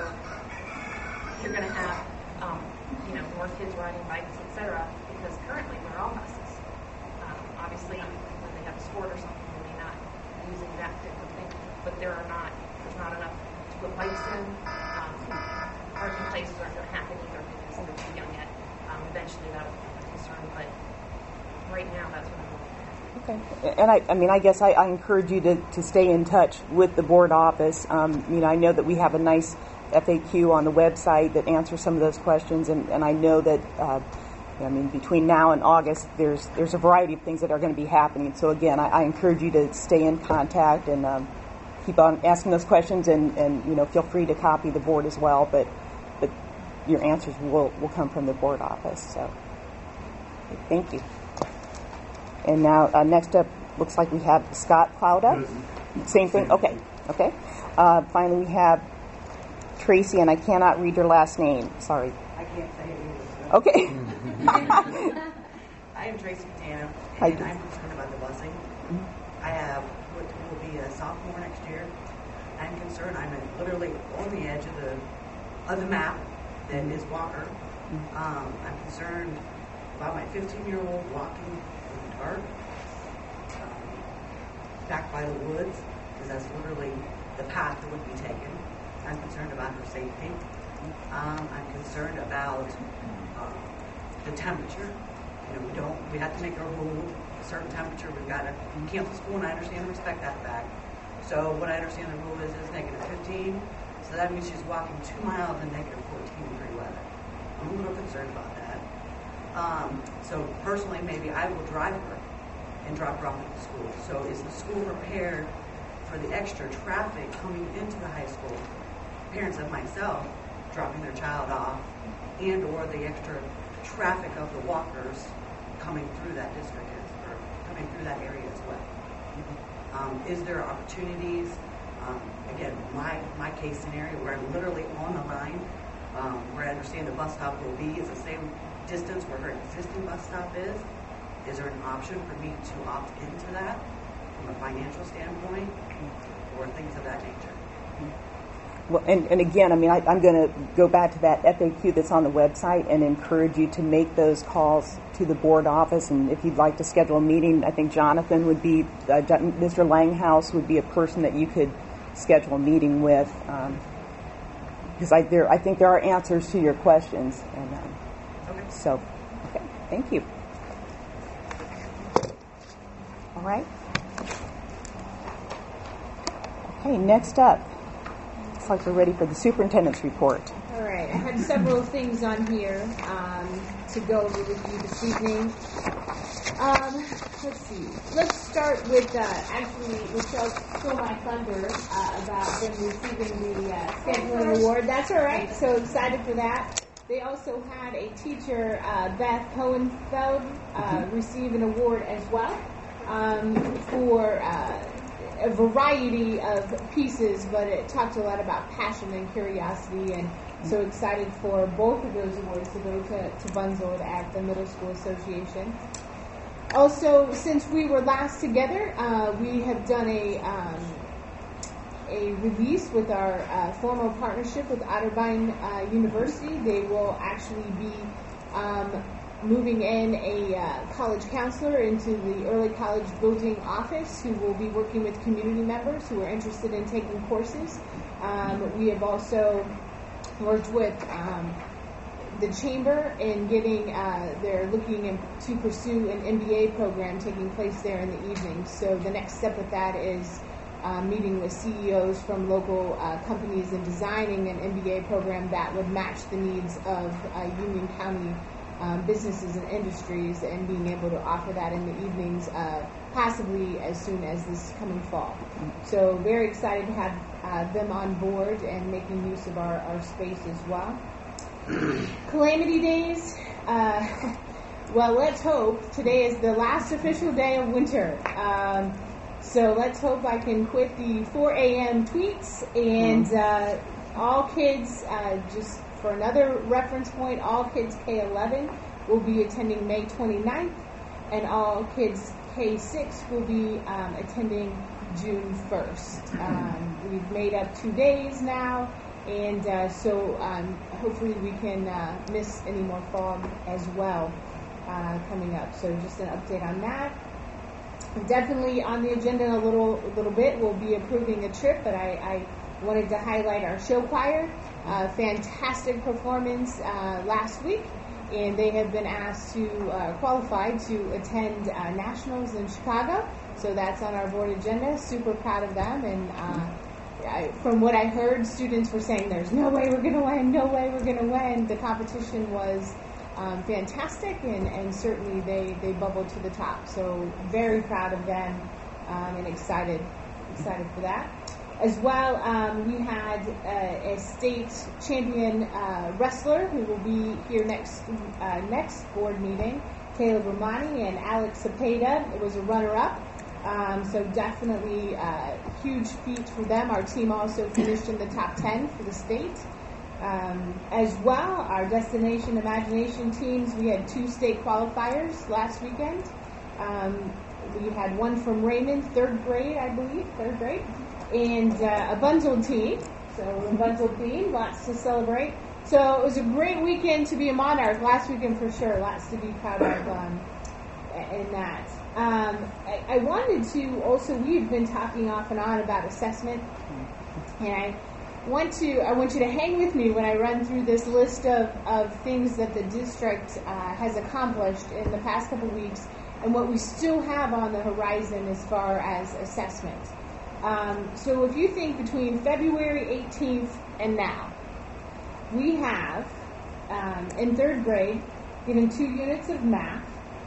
S15: you're going to have, um, you know, more kids riding bikes, et cetera, because currently they're all buses. Um, obviously, when they have a sport or something, they may not be using that particular thing, but there are not, there's not enough to put bikes in. Um, parking places aren't going to happen either because they're too young yet. Um, eventually that will become a concern, but right now that's what I'm looking at.
S7: Okay. And I, I mean, I guess I, I encourage you to, to stay in touch with the board office. Um, you know, I know that we have a nice F A Q on the website that answers some of those questions, and, and I know that, uh, I mean, between now and August, there's there's a variety of things that are going to be happening. So again, I, I encourage you to stay in contact and um, keep on asking those questions, and, and you know, feel free to copy the board as well. But but your answers will will come from the board office. So thank you. And now, uh, next up, looks like we have Scott Clouda. Same thing? Okay. Okay. Uh, finally, we have Tracy, and I cannot read your last name. Sorry.
S16: I can't say it either.
S7: Okay.
S16: I am Tracy Catano,
S7: Hi,
S16: and
S7: Tracy.
S16: I'm concerned about the busing.
S7: Mm-hmm.
S16: I have what will be a sophomore next year. I'm concerned. I'm at literally on the edge of the of the map that is Walker.
S7: Mm-hmm.
S16: Um, I'm concerned about my fifteen-year-old walking dark, um, back by the woods, because that's literally the path that would be taken. I'm concerned about her safety. Um, I'm concerned about uh, the temperature. You know, we don't. We have to make a rule. A certain temperature. We've got to cancel school, and I understand and respect that fact. So what I understand the rule is is negative fifteen. So that means she's walking two miles in negative fourteen degree weather. I'm a little concerned about that. Um, so personally, maybe I will drive her and drop her off at the school. So is the school prepared for the extra traffic coming into the high school? Parents of myself dropping their child off, and or the extra traffic of the walkers coming through that district is, or coming through that area as well. Um, is there opportunities? Um, again, my my case scenario where I'm literally on the line, um, where I understand the bus stop will be is the same distance where her existing bus stop is. Is there an option for me to opt into that from a financial standpoint, or things of that nature?
S7: Well, and, and again, I mean, I, I'm going to go back to that F A Q that's on the website and encourage you to make those calls to the board office. And if you'd like to schedule a meeting, I think Jonathan would be, uh, Mister Langhouse would be a person that you could schedule a meeting with. Um, because I, there, I think there are answers to your questions. And um, okay. So, okay, thank you. All right. Okay, next up. Looks like we're ready for the superintendent's report.
S14: All right, I had several things on here um, to go over with you this evening. Um, let's see. Let's start with uh, actually Michelle stole my thunder uh, about them receiving the uh, scheduling award. That's all right. So excited for that. They also had a teacher, uh, Beth Hohenfeld, uh, receive an award as well um, for. Uh, a variety of pieces, but it talked a lot about passion and curiosity, and so excited for both of those awards to go to, to Bunzold at the Middle School Association. Also, since we were last together, uh, we have done a um, a release with our uh, formal partnership with Otterbein uh, University. They will actually be um, moving in a uh, college counselor into the early college building office who will be working with community members who are interested in taking courses. Um, we have also worked with um, the chamber in getting, uh, they're looking in, to pursue an M B A program taking place there in the evening. So the next step with that is uh, meeting with C E Os from local uh, companies and designing an M B A program that would match the needs of uh, Union County Um, businesses and industries, and being able to offer that in the evenings, uh, possibly as soon as this coming fall. So very excited to have uh, them on board and making use of our, our space as well. Calamity days. Uh, well, let's hope today is the last official day of winter. Um, so let's hope I can quit the four a.m. tweets and uh, all kids uh, just for another reference point, all kids K eleven will be attending May twenty-ninth, and all kids K six will be um, attending June first. Um, we've made up two days now, and uh, so um, hopefully we can uh, miss any more fog as well uh, coming up. So just an update on that. Definitely on the agenda in a little, a little bit, we'll be approving a trip, but I, I wanted to highlight our show choir. Uh, fantastic performance uh, last week, and they have been asked to uh, qualify to attend uh, nationals in Chicago. So that's on our board agenda. Super proud of them, and uh, I, from what I heard, students were saying, "There's no way we're going to win. No way we're going to win." The competition was um, fantastic, and, and certainly they, they bubbled to the top. So very proud of them, um, and excited excited for that. As well, um, we had uh, a state champion uh, wrestler who will be here next uh, next board meeting, Caleb Romani and Alex Cepeda. It was a runner-up, um, so definitely a huge feat for them. Our team also finished in the top ten for the state. Um, as well, our Destination Imagination teams, we had two state qualifiers last weekend. Um, we had one from Raymond, third grade, I believe, third grade. And uh, a Bunzold team, so a Bunzold team, lots to celebrate. So it was a great weekend to be a Monarch, last weekend for sure, lots to be proud of um, in that. Um, I, I wanted to also, we've been talking off and on about assessment, and I want to, I want you to hang with me when I run through this list of, of things that the district uh, has accomplished in the past couple weeks and what we still have on the horizon as far as assessment. Um, so if you think between February eighteenth and now, we have, um, in third grade, given two units of math,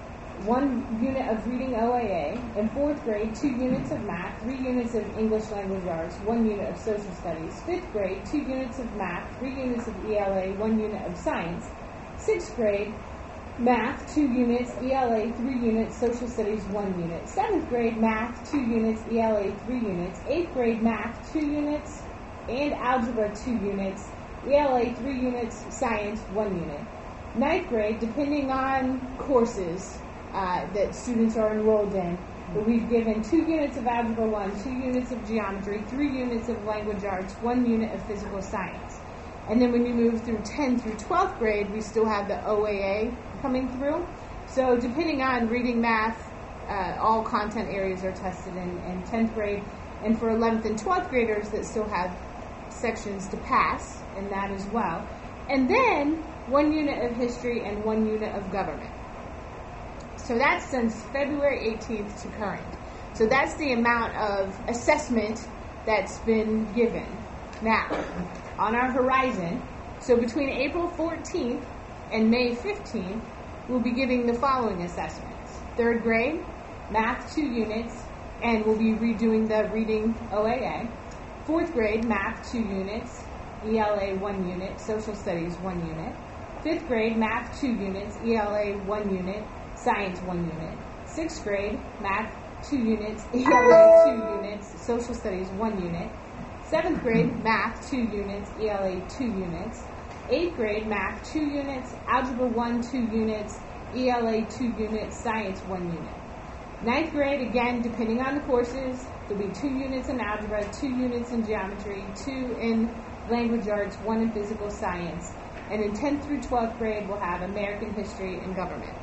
S14: one unit of reading O A A, in fourth grade, two units of math, three units of English language arts, one unit of social studies, fifth grade, two units of math, three units of E L A, one unit of science, sixth grade, math, two units, E L A, three units, social studies, one unit. Seventh grade, math, two units, E L A, three units. Eighth grade, math, two units, and algebra, two units. E L A, three units, science, one unit. Ninth grade, depending on courses uh, that students are enrolled in, But we've given two units of Algebra one, two units of Geometry, three units of Language Arts, one unit of Physical Science. And then when you move through ten through twelfth grade, we still have the O A A coming through. So depending on reading, math, uh, all content areas are tested in, in tenth grade. And for eleventh and twelfth graders that still have sections to pass in that as well. And then one unit of history and one unit of government. So that's since February eighteenth to current. So that's the amount of assessment that's been given. Now, on our horizon, so between April fourteenth and May fifteenth, we'll be giving the following assessments. Third grade, math two units, and we'll be redoing the reading O A A. Fourth grade, math two units, E L A one unit, social studies one unit. Fifth grade, math two units, E L A one unit, science one unit. Sixth grade, math two units, E L A two units, social studies one unit. Seventh grade, math two units, E L A two units. Eighth grade, math two units, algebra one two units, E L A two units, science one unit. Ninth grade, again, depending on the courses, there'll be two units in algebra, two units in geometry, two in language arts, one in physical science. And in tenth through twelfth grade, we'll have American history and government.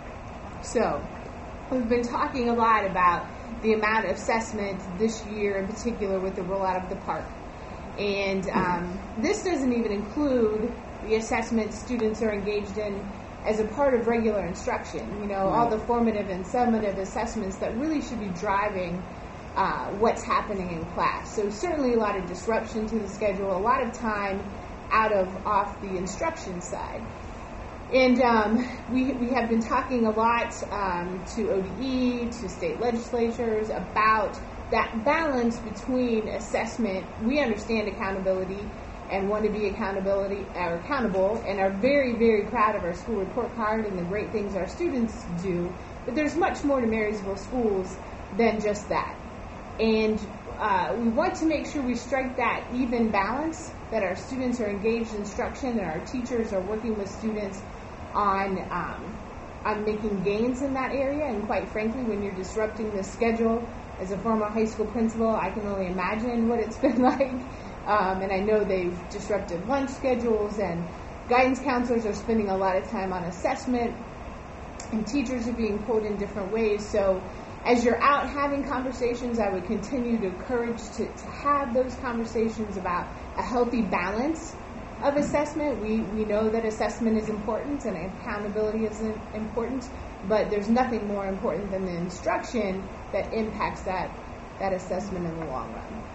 S14: So, we've been talking a lot about the amount of assessment this year in particular with the rollout of the park. And um, this doesn't even include the assessments students are engaged in as a part of regular instruction. You know, all the formative and summative assessments that really should be driving uh, what's happening in class. So certainly a lot of disruption to the schedule, a lot of time out of off the instruction side. And um, we, we have been talking a lot um, to O D E, to state legislatures about that balance between assessment. We understand accountability and want to be accountability or accountable and are very, very proud of our school report card and the great things our students do. But there's much more to Marysville schools than just that. And uh, we want to make sure we strike that even balance, that our students are engaged in instruction and our teachers are working with students on um, on making gains in that area. And quite frankly, when you're disrupting the schedule, as a former high school principal, I can only imagine what it's been like. Um, and I know they've disrupted lunch schedules, and guidance counselors are spending a lot of time on assessment, and teachers are being pulled in different ways. So as you're out having conversations, I would continue to encourage to, to have those conversations about a healthy balance of assessment. We we know that assessment is important and accountability is important, but there's nothing more important than the instruction that impacts that that assessment in the long run.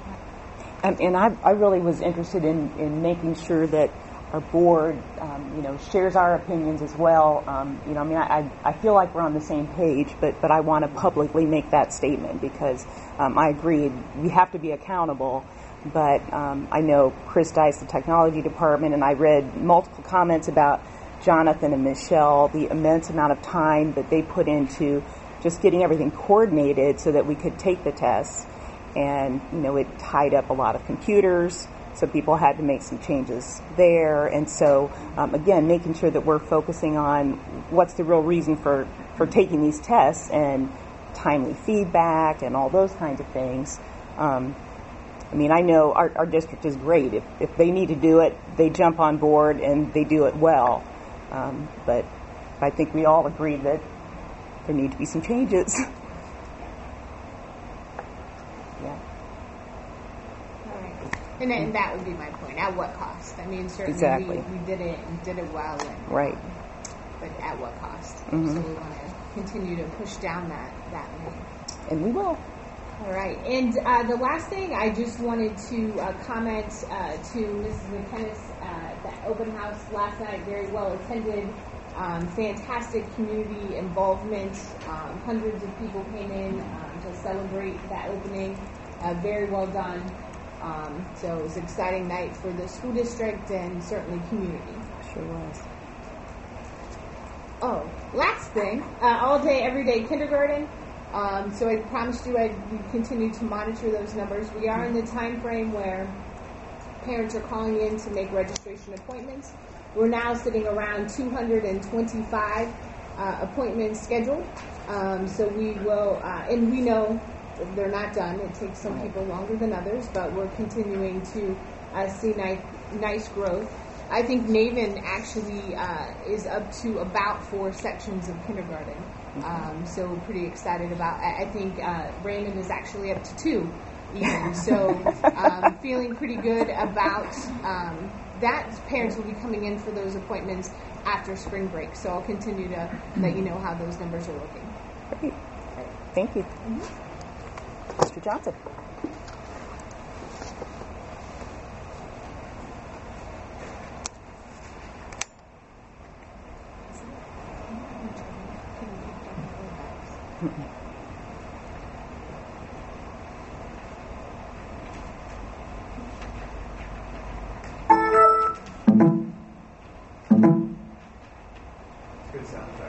S7: Um, and I, I really was interested in, in making sure that our board, um, you know, shares our opinions as well. Um, you know, I mean, I, I feel like we're on the same page, but, but I want to publicly make that statement because um, I agree we have to be accountable. But um, I know Chris Dice, the technology department, and I read multiple comments about Jonathan and Michelle, the immense amount of time that they put into just getting everything coordinated so that we could take the tests. And, you know, it tied up a lot of computers, so people had to make some changes there. And so, um, again, making sure that we're focusing on what's the real reason for, for taking these tests and timely feedback and all those kinds of things. Um, I mean, I know our, our district is great. If, if they need to do it, they jump on board and they do it well. Um, but I think we all agree that there need to be some changes. Yeah.
S14: All right. And then that would be my point. At what cost? I mean, certainly
S7: exactly.
S14: we, we did it and did it well. And,
S7: right.
S14: Um, but at what cost?
S7: Mm-hmm.
S14: So we want to continue to push down that, that lane.
S7: And we will.
S14: All right. And uh, the last thing, I just wanted to uh, comment uh, to Missus McKennis, uh, that open house last night, very well attended. Um, fantastic community involvement. Um, hundreds of people came in um, to celebrate that opening. Uh, very well done. Um, so it was an exciting night for the school district and certainly community.
S7: Sure was.
S14: Oh, last thing, uh, all day, every day kindergarten. Um, so I promised you I'd continue to monitor those numbers. We are in the time frame where parents are calling in to make registration appointments. We're now sitting around two hundred twenty-five uh, appointments scheduled Um, so we will, uh, and we know they're not done. It takes some people longer than others, but we're continuing to uh, see nice, nice growth. I think Naven actually uh, is up to about four sections of kindergarten. Um, so pretty excited about. I, I think uh, Raymond is actually up to two, even. So um, feeling pretty good about um, that. Parents will be coming in for those appointments after spring break. So I'll continue to let you know how those numbers are looking.
S7: Great. Thank you. Mm-hmm. Mister Johnson.
S8: Good soundtrack.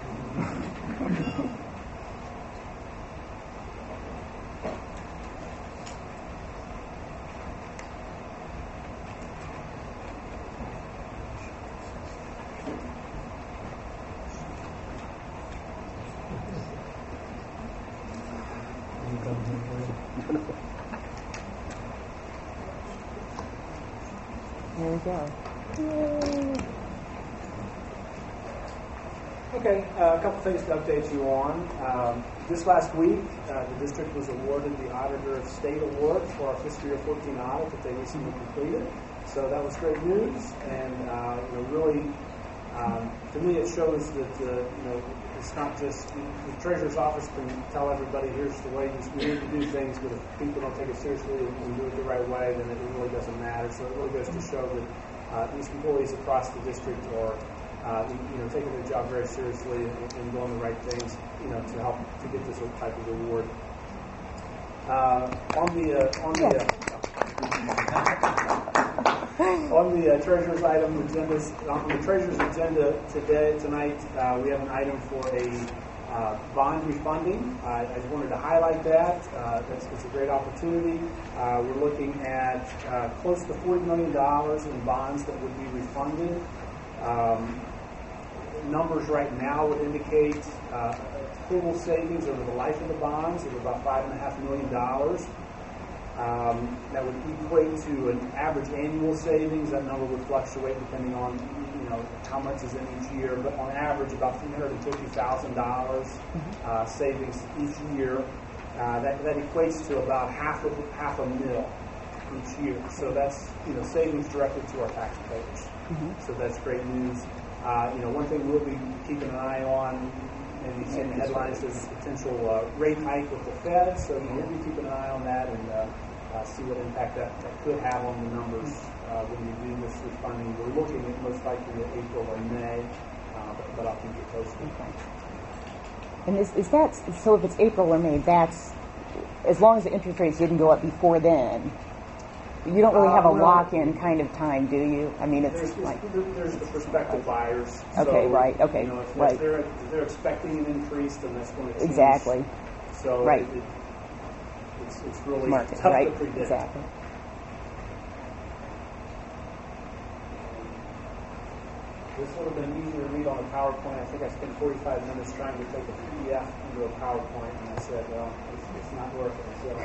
S7: There we go.
S17: Yay. Okay, uh, a couple things to update you on. Um, this last week, uh, the district was awarded the Auditor of State Award for our fiscal year fourteen audit that they recently completed. So that was great news, and uh, you know, really, um, to me, it shows that uh, you know it's not just the Treasurer's Office can tell everybody here's the way you need to do things, but if people don't take it seriously and do it the right way, then it really doesn't matter. So it really goes to show that uh, these employees across the district are. Uh, you know, taking their job very seriously and, and doing the right things, you know, to help to get this type of award. Uh, on the uh, on the uh, on the uh, treasurer's item agendas, on the treasurer's agenda today tonight, uh, we have an item for a uh, bond refunding. Uh, I just wanted to highlight that. Uh, it's, it's a great opportunity. Uh, we're looking at uh, close to forty million dollars in bonds that would be refunded. Um, numbers right now would indicate uh, total savings over the life of the bonds of about five and a half million dollars. Um, that would equate to an average annual savings. That number would fluctuate depending on you know how much is in each year, but on average about three hundred and fifty thousand dollars uh, savings each year. Uh, that that equates to about half of half a mil each year. So that's you know savings directly to our taxpayers. Mm-hmm. So that's great news. Uh, you know, one thing we'll be keeping an eye on, and you've seen the headlines, there's a potential uh, rate hike with the Fed, so you know, we'll be keeping an eye on that and uh, uh, see what impact that, that could have on the numbers uh, when we do this refunding. We're looking at most likely at April or May, uh, but, but I'll keep you posted.
S7: And is, is that, so if it's April or May, that's, as long as the interest rates didn't go up before then, you don't really have a uh, well, lock-in kind of time, do you? I mean, it's
S17: there's,
S7: like...
S17: There's the prospective buyers.
S7: Okay,
S17: so,
S7: right, okay,
S17: you know, if,
S7: right.
S17: If they're, if they're expecting an increase, then that's going to change.
S7: Exactly.
S17: So
S7: right.
S17: it, it's, it's really
S7: Market,
S17: tough
S7: right?
S17: to predict.
S7: Exactly.
S17: This would have been easier to read on a PowerPoint. I think I spent forty-five minutes trying to take a P D F into a PowerPoint, and I said, well, it's, it's not working. So.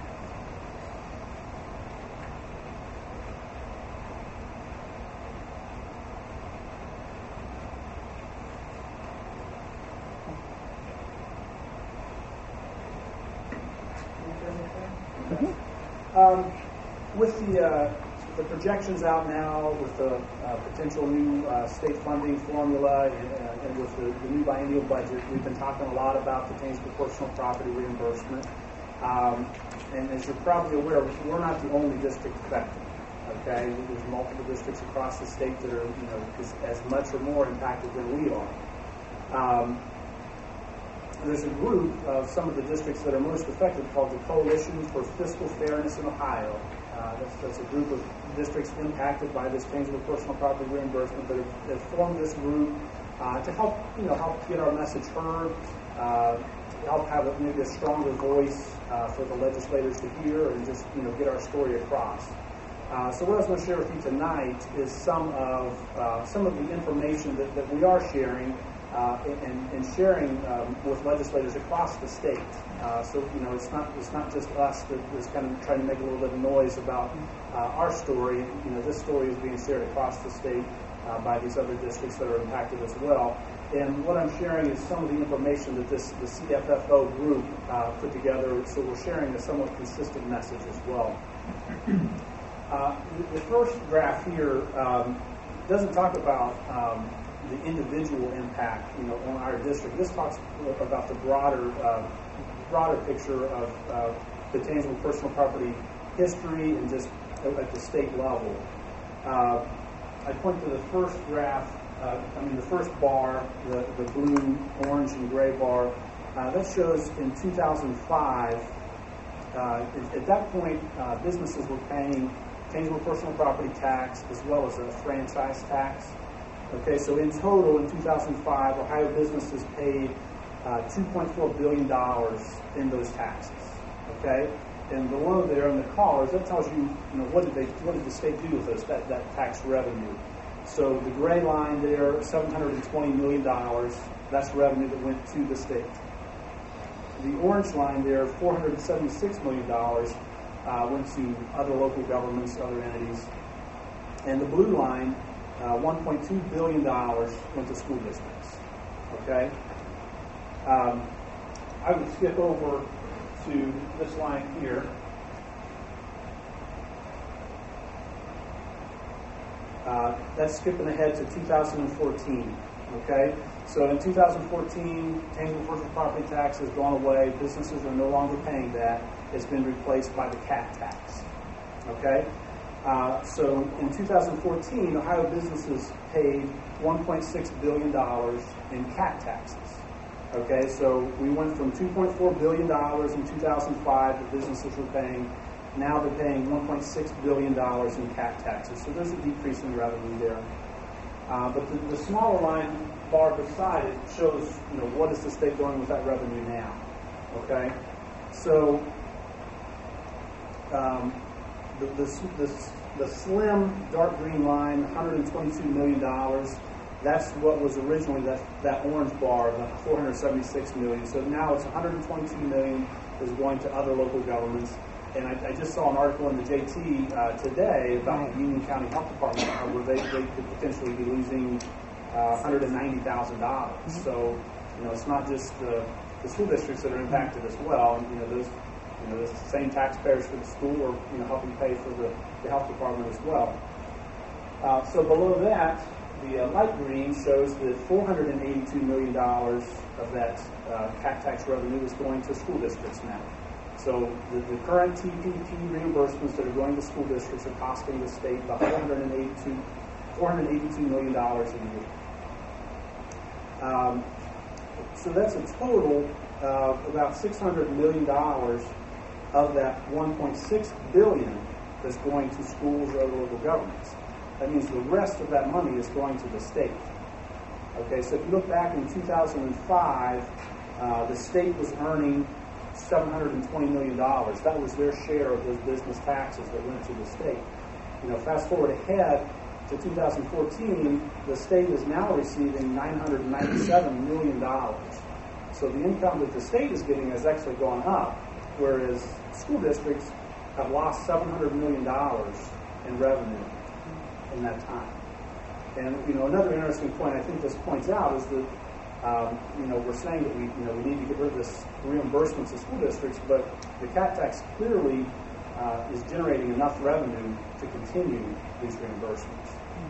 S17: Um, with the uh, the projections out now, with the uh, potential new uh, state funding formula, and, uh, and with the, the new biennial budget, we've been talking a lot about the Thames proportional property reimbursement. Um, and as you're probably aware, we're not the only district affected. Okay, there's multiple districts across the state that are, you know, as, as much or more impacted than we are. Um, There's a group of some of the districts that are most affected called the Coalition for Fiscal Fairness in Ohio. Uh, that's, that's a group of districts impacted by this tangible personal property reimbursement that have, have formed this group uh, to help, you know, help get our message heard, uh, help have a, maybe a stronger voice uh, for the legislators to hear, and just, you know, get our story across. Uh, so what I was going to share with you tonight is some of uh, some of the information that, that we are sharing uh, and, and sharing um, with legislators across the state. Uh, so you know, it's not it's not just us that is kind of trying to make a little bit of noise about uh, our story. You know, this story is being shared across the state uh, by these other districts that are impacted as well. And what I'm sharing is some of the information that this the C F F O group uh, put together. So we're sharing a somewhat consistent message as well. Uh, the, the first graph here um, doesn't talk about um, the individual impact, you know, on our district. This talks about the broader, uh, broader picture of uh, the tangible personal property history and just at the state level. Uh, I point to the first graph. Uh, I mean, the first bar, the, the blue, orange, and gray bar. Uh, that shows in two thousand five. Uh, at, at that point, uh, businesses were paying tangible personal property tax as well as a franchise tax. Okay, so in total, in two thousand five, Ohio businesses paid uh, two point four billion dollars in those taxes. Okay, and below there in the colors, that tells you, you know, what did they, what did the state do with those that, that tax revenue? So the gray line there, seven hundred twenty million dollars. That's revenue that went to the state. The orange line there, four hundred seventy-six million dollars, uh, went to other local governments, other entities. And the blue line, uh, one point two billion dollars went to school districts. Okay? Um, I would skip over to this line here. Uh, that's skipping ahead to two thousand fourteen. Okay? So in two thousand fourteen, tangible personal property tax has gone away. Businesses are no longer paying that. It's been replaced by the C A T tax. Okay? Uh, so in two thousand fourteen, Ohio businesses paid one point six billion dollars in C A T taxes. Okay? So we went from two point four billion dollars in two thousand five that businesses were paying. Now they're paying one point six billion dollars in C A T taxes. So there's a decrease in revenue there. Uh, but the, the smaller line bar beside it shows, you know, what is the state doing with that revenue now? Okay, so um, the, the, the the slim dark green line, one hundred twenty-two million dollars. That's what was originally that that orange bar, the four hundred seventy-six million dollars. So now it's one hundred twenty-two million dollars is going to other local governments. And I, I just saw an article in the J T uh, today about the Union County Health Department uh, where they, they could potentially be losing uh, one hundred ninety thousand dollars. Mm-hmm. So, you know, it's not just the, the school districts that are impacted as well. And, you know, those, you know, those same taxpayers for the school are, you know, helping pay for the, the health department as well. Uh, so below that, the uh, light green shows that four hundred eighty-two million dollars of that uh, C A T tax revenue is going to school districts now. So the, the current T P P reimbursements that are going to school districts are costing the state about four hundred eighty-two million dollars a year. Um, so that's a total of about six hundred million dollars of that one point six billion dollars that's going to schools or other local governments. That means the rest of that money is going to the state. Okay, so if you look back in two thousand five, uh, the state was earning seven hundred twenty million dollars. That was their share of those business taxes that went to the state. You know, fast forward ahead to two thousand fourteen, the state is now receiving nine hundred ninety-seven million dollars. So the income that the state is getting has actually gone up, whereas school districts have lost seven hundred million dollars in revenue in that time. And, you know, another interesting point I think this points out is that Um, you know, we're saying that we, you know, we need to get rid of this reimbursements to school districts, but the C A T tax clearly uh, is generating enough revenue to continue these reimbursements.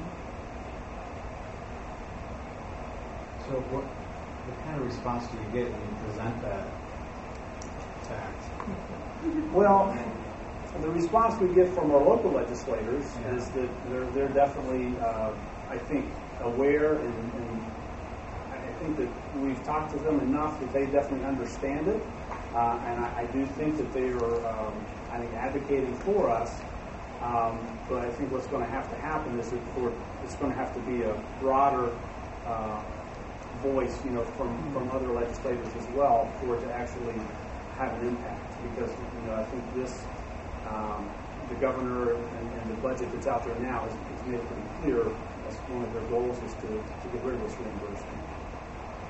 S11: So, what, what kind of response do you get when you present that tax?
S17: Well, the response we get from our local legislators yeah. is that they're they're definitely, uh, I think, aware and, and I think that we've talked to them enough that they definitely understand it, uh, and I, I do think that they are, um, I think, advocating for us. Um, but I think what's going to have to happen is that for, it's going to have to be a broader uh, voice, you know, from, from other legislators as well, for it to actually have an impact. Because, you know, I think this, um, the governor and, and the budget that's out there now is, is made it pretty clear that's one of their goals is to, to get rid of this reimbursement.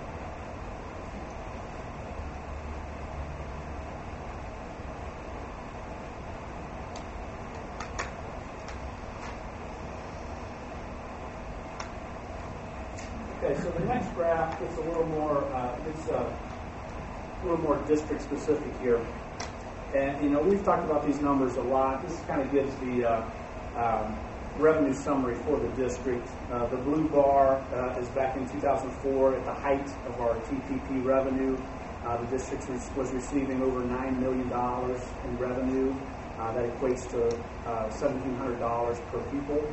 S17: Okay, so the next graph gets a little more, uh, it's uh, a little more district specific here. And, you know, we've talked about these numbers a lot. This kind of gives the uh, um, revenue summary for the district. Uh, the blue bar uh, is back in two thousand four at the height of our T P P revenue. Uh, the district was receiving over nine million dollars in revenue. Uh, that equates to uh, seventeen hundred dollars per pupil.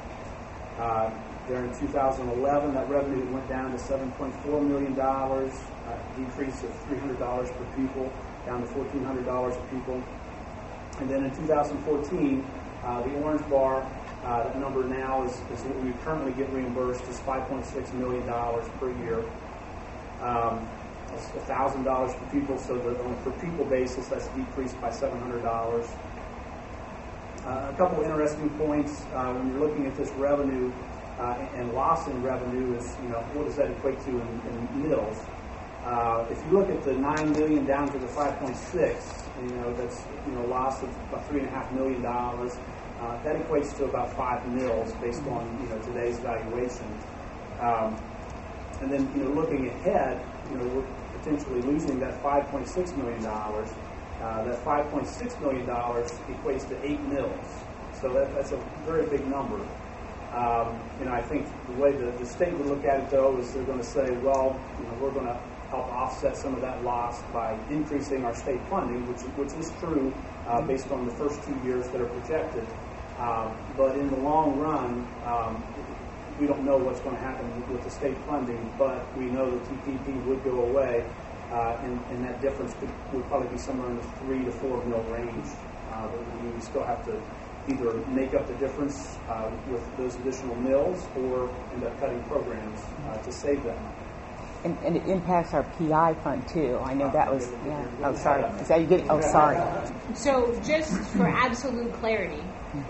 S17: Uh, there in two thousand eleven, that revenue went down to seven point four million dollars, a decrease of three hundred dollars per pupil, down to fourteen hundred dollars a pupil. And then in two thousand fourteen, uh, the orange bar, uh, that number now is, is what we currently get reimbursed is five point six million dollars per year. Um, one thousand dollars per pupil, so that on a per pupil basis, that's decreased by seven hundred dollars. Uh, a couple of interesting points uh, when you're looking at this revenue uh, and loss in revenue is, you know, what does that equate to in, in mills? Uh, if you look at the nine million dollars down to the five point six, you know, that's, you know, loss of about three and a half million dollars. Uh, that equates to about five mills based on, you know, today's valuation. Um, and then, you know, looking ahead, you know, we're potentially losing that five point six million dollars. Uh, that five point six million dollars equates to eight mills. So that, that's a very big number. Um, you know, I think the way the, the state would look at it, though, is they're going to say, well, you know, we're going to help offset some of that loss by increasing our state funding, which, which is true uh, based on the first two years that are projected. Um, but in the long run, um, we don't know what's going to happen with the state funding, but we know the T P P would go away, uh, and, and that difference could, would probably be somewhere in the three to four mil range. Uh, but we still have to either make up the difference uh, with those additional mills or end up cutting programs uh, to save them.
S7: And, and it impacts our P I fund too. I know that was, yeah. Oh, sorry. Is that you getting? Oh, sorry.
S14: So just for absolute clarity,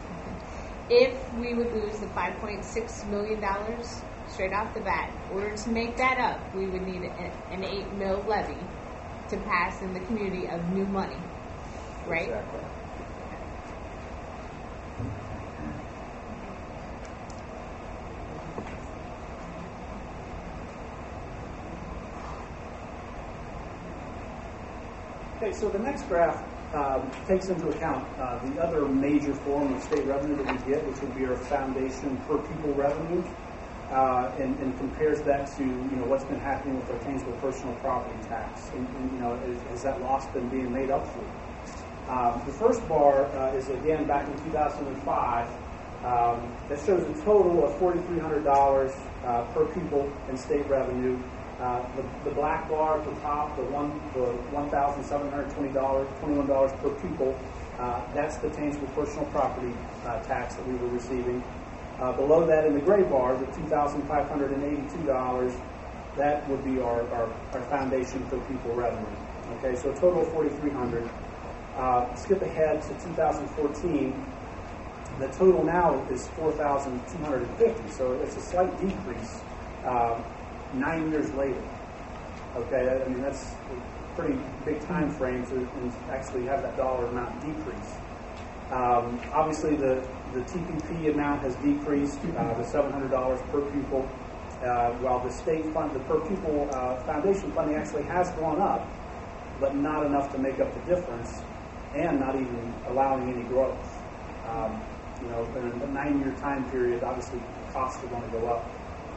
S14: if we would lose the five point six million dollars straight off the bat, in order to make that up, we would need a, an eight mil levy to pass in the community of new money, right?
S17: Exactly. Okay, so the next graph um, takes into account uh, the other major form of state revenue that we get, which would be our foundation per pupil revenue, uh, and, and compares that to, you know, what's been happening with our tangible personal property tax, and, and you know, is, has that loss been being made up for? Um, the first bar uh, is again back in two thousand five. Um, that shows a total of four thousand three hundred dollars uh, per pupil in state revenue. Uh, the, the black bar at the top, the one the one thousand seven hundred twenty dollars, twenty-one dollars per pupil, uh, that's the tangible personal property uh, tax that we were receiving. Uh, below that in the gray bar, the two thousand five hundred eighty-two dollars, that would be our, our, our foundation per pupil revenue. Okay, so a total of four thousand three hundred dollars. Uh, skip ahead to two thousand fourteen. The total now is four thousand two hundred fifty dollars, so it's a slight decrease. Uh, Nine years later, okay, I mean that's a pretty big time frame to actually have that dollar amount decrease. Um, obviously, the, the T P P amount has decreased uh, to seven hundred dollars per pupil, uh, while the state fund, the per pupil uh, foundation funding actually has gone up, but not enough to make up the difference, and not even allowing any growth. Um, you know, in a nine-year time period, obviously costs are going to go up.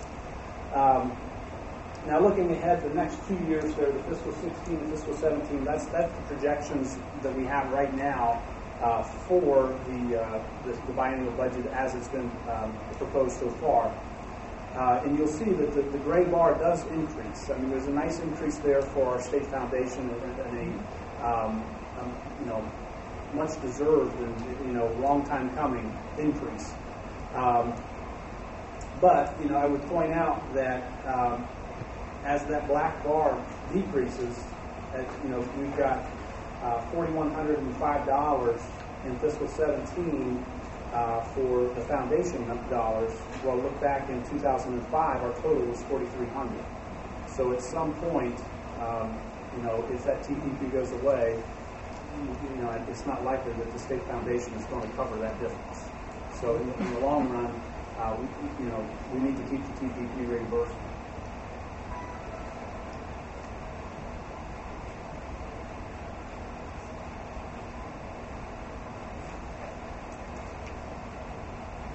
S17: Um, Now, looking ahead, the next two years there, the fiscal sixteen and fiscal seventeen, that's that's the projections that we have right now uh, for the, uh, the the biennial budget as it's been um, proposed so far. Uh, and you'll see that the, the gray bar does increase. I mean, there's a nice increase there for our state foundation and, and a um, um, you know much deserved and you know long time coming increase. Um, but you know, I would point out that. Um, As that black bar decreases, at, you know, we've got uh, four thousand one hundred five dollars in fiscal seventeen uh, for the foundation dollars. Well, look back in two thousand five, our total was four thousand three hundred dollars. So at some point, um, you know, if that T P P goes away, you know, it's not likely that the state foundation is going to cover that difference. So in, in the long run, uh, we, you know, we need to keep the T P P reimbursement.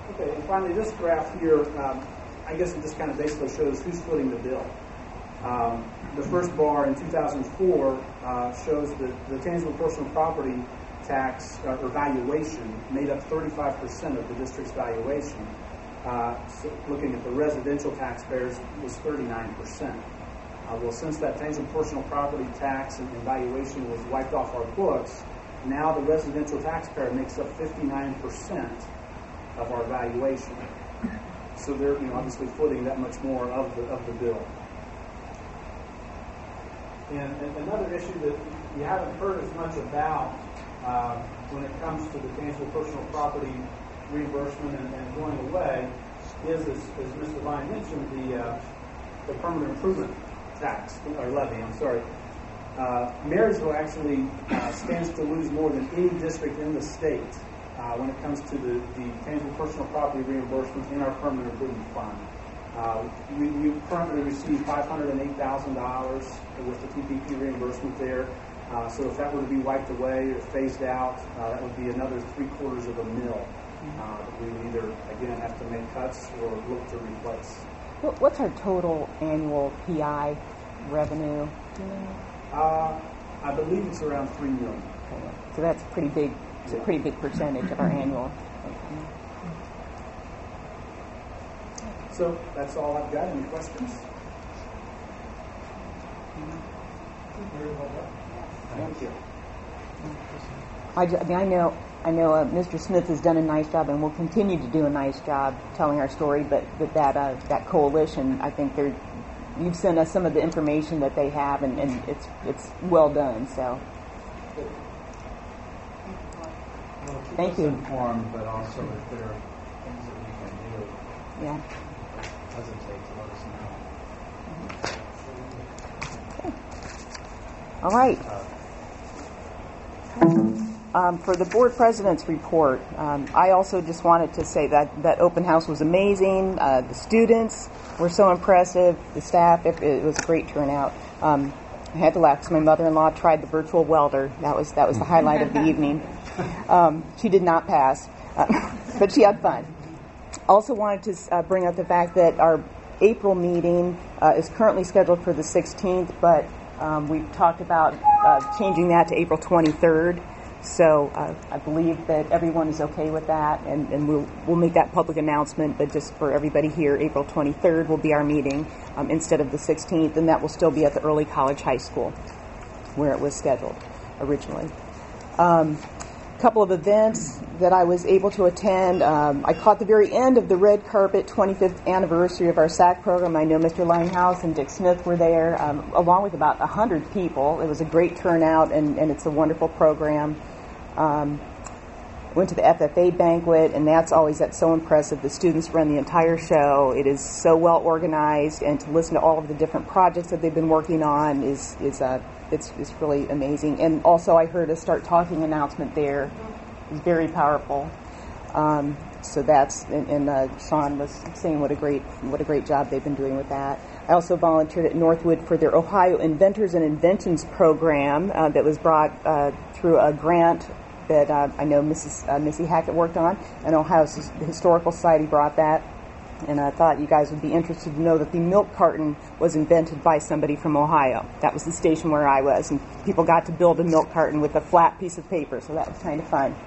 S17: Okay, and finally, this graph here, um, I guess it just kind of basically shows who's footing the bill. Um, the first bar in two thousand four uh, shows that the tangible personal property tax uh, or valuation made up thirty-five percent of the district's valuation. Uh, so looking at the residential taxpayers, it was thirty-nine percent. Uh, well, since that tangible personal property tax and, and valuation was wiped off our books, now the residential taxpayer makes up fifty-nine percent of our valuation. So they're, you know, obviously footing that much more of the of the bill. And, and another issue that you haven't heard as much about uh, when it comes to the tangible personal property reimbursement and, and going away is, as, as Miz Devine mentioned, the uh, the permanent improvement tax or levy. I'm sorry. Uh, Marysville actually uh, stands to lose more than any district in the state uh, when it comes to the, the tangible personal property reimbursement in our permanent improvement fund. Uh, we, we currently receive five hundred eight thousand dollars with the T P P reimbursement there. Uh, so if that were to be wiped away or phased out, uh, that would be another three quarters of a mil uh, that we would either, again, have to make cuts or look to replace.
S7: What's our total annual P I revenue? Do you know?
S17: Uh, I believe it's around three million.
S7: Okay. So that's pretty big. It's
S17: yeah.
S7: a pretty big percentage of our annual.
S17: So that's all I've got. Any questions? Thank you.
S7: I, I mean, I know, I know uh, Mister Smith has done a nice job and will continue to do a nice job telling our story. But, but that uh, that coalition, I think they're. You've sent us some of the information that they have, and, and it's it's well done. So,
S11: well, keep
S7: thank
S11: us
S7: you.
S11: Informed, but also if there are things that we can do.
S7: Yeah.
S11: Hesitate to let us know.
S7: Okay. All right. Um, for the board president's report, um, I also just wanted to say that that open house was amazing. Uh, the students were so impressive. The staff, it, it was a great turnout. Um, I had to laugh because my mother-in-law tried the virtual welder. That was that was the highlight of the evening. Um, she did not pass, uh, but she had fun. Also wanted to uh, bring up the fact that our April meeting uh, is currently scheduled for the sixteenth, but um, we've talked about uh, changing that to April twenty-third. So uh, I believe that everyone is okay with that, and, and we'll we'll make that public announcement. But just for everybody here, April twenty-third will be our meeting um, instead of the sixteenth, and that will still be at the Early College High School where it was scheduled originally. Um, couple of events that I was able to attend. Um, I caught the very end of the red carpet twenty-fifth anniversary of our S A C program. I know Mister Langhouse and Dick Smith were there, um, along with about one hundred people. It was a great turnout, and, and it's a wonderful program. Um, went to the F F A banquet, and that's always that's so impressive. The students run the entire show. It is so well organized, and to listen to all of the different projects that they've been working on is is uh, it's it's really amazing. And also, I heard a Start Talking announcement there. It was very powerful. Um, so that's and, and uh, Sean was saying what a great what a great job they've been doing with that. I also volunteered at Northwood for their Ohio Inventors and Inventions program uh, that was brought uh, through a grant that uh, I know Missus Uh, Missy Hackett worked on, and Ohio Historical Society brought that. And I thought you guys would be interested to know that the milk carton was invented by somebody from Ohio. That was the station where I was, and people got to build a milk carton with a flat piece of paper, so that was kind of fun.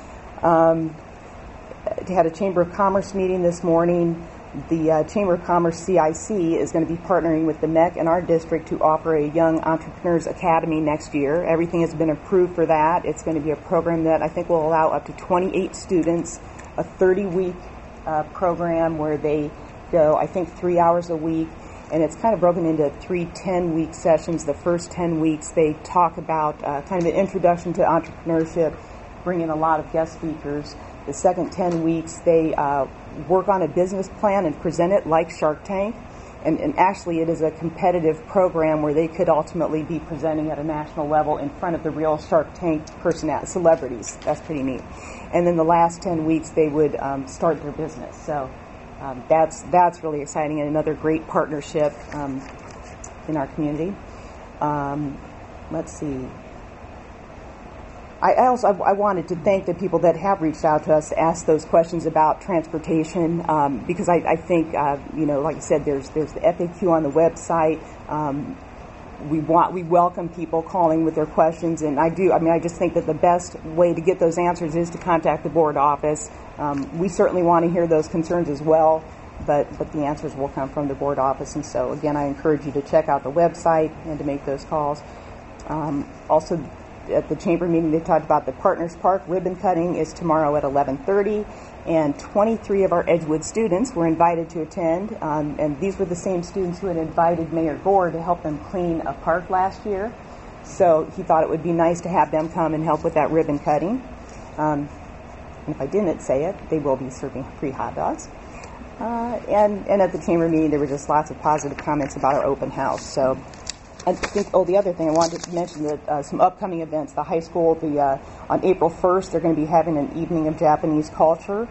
S7: Um, they had a Chamber of Commerce meeting this morning. The uh, Chamber of Commerce C I C is going to be partnering with the M E C and our district to offer a Young Entrepreneurs Academy next year. Everything has been approved for that. It's going to be a program that I think will allow up to twenty-eight students, a thirty-week uh, program where they go, I think, three hours a week. And it's kind of broken into three ten-week sessions. The first ten weeks, they talk about uh, kind of an introduction to entrepreneurship, bring in a lot of guest speakers. The second ten weeks, they uh, work on a business plan and present it like Shark Tank. And, and actually, it is a competitive program where they could ultimately be presenting at a national level in front of the real Shark Tank personalities, celebrities. That's pretty neat. And then the last ten weeks, they would um, start their business. So um, that's that's really exciting and another great partnership um, in our community. Um, let's see. I, I also I, I wanted to thank the people that have reached out to us to ask those questions about transportation, um, because I, I think uh, you know, like I said, there's there's the F A Q on the website. Um, we want we welcome people calling with their questions, and I do. I mean, I just think that the best way to get those answers is to contact the board office. Um, we certainly want to hear those concerns as well, but but the answers will come from the board office. And so again, I encourage you to check out the website and to make those calls. Um, also, at the chamber meeting, they talked about the Partners Park ribbon cutting is tomorrow at eleven thirty, and twenty-three of our Edgewood students were invited to attend, um, and these were the same students who had invited Mayor Gore to help them clean a park last year. So he thought it would be nice to have them come and help with that ribbon cutting. Um, and if I didn't say it, they will be serving free hot dogs. Uh, and, and at the chamber meeting, there were just lots of positive comments about our open house. So I think, oh, the other thing I wanted to mention that uh, some upcoming events. The high school, the uh, on April first, they're going to be having an evening of Japanese culture.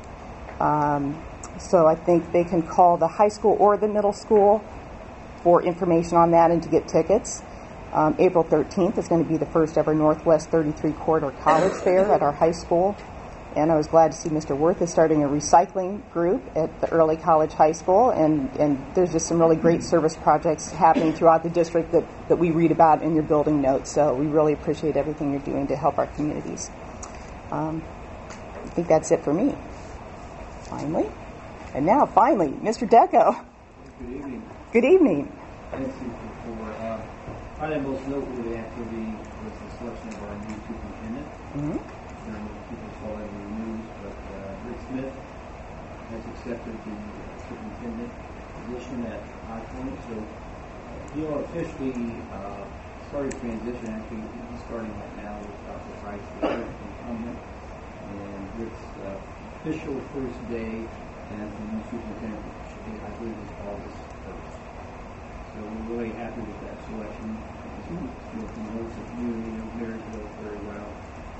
S7: Um, so I think they can call the high school or the middle school for information on that and to get tickets. Um, April thirteenth is going to be the first ever Northwest thirty-three Corridor College Fair at our high school. And I was glad to see Mister Worth is starting a recycling group at the Early College High School. And, and there's just some really great service projects happening throughout the district that, that we read about in your building notes. So we really appreciate everything you're doing to help our communities. Um, I think that's it for me. Finally. And now, finally, Mister Deco.
S18: Good evening.
S7: Good evening.
S18: Thank you for, uh, probably the most noteworthy activity was the selection of our new superintendent.
S7: Mm-hmm.
S18: All over the news, but uh, Rick Smith has accepted the superintendent position at High Point, so uh, he'll officially uh, start a transition. Actually, he's starting right now with Doctor Price, the incumbent, and Rick's uh, official first day as the new superintendent, I believe, is August first. So we're really happy with that selection. He's working with the community of Marysville very well.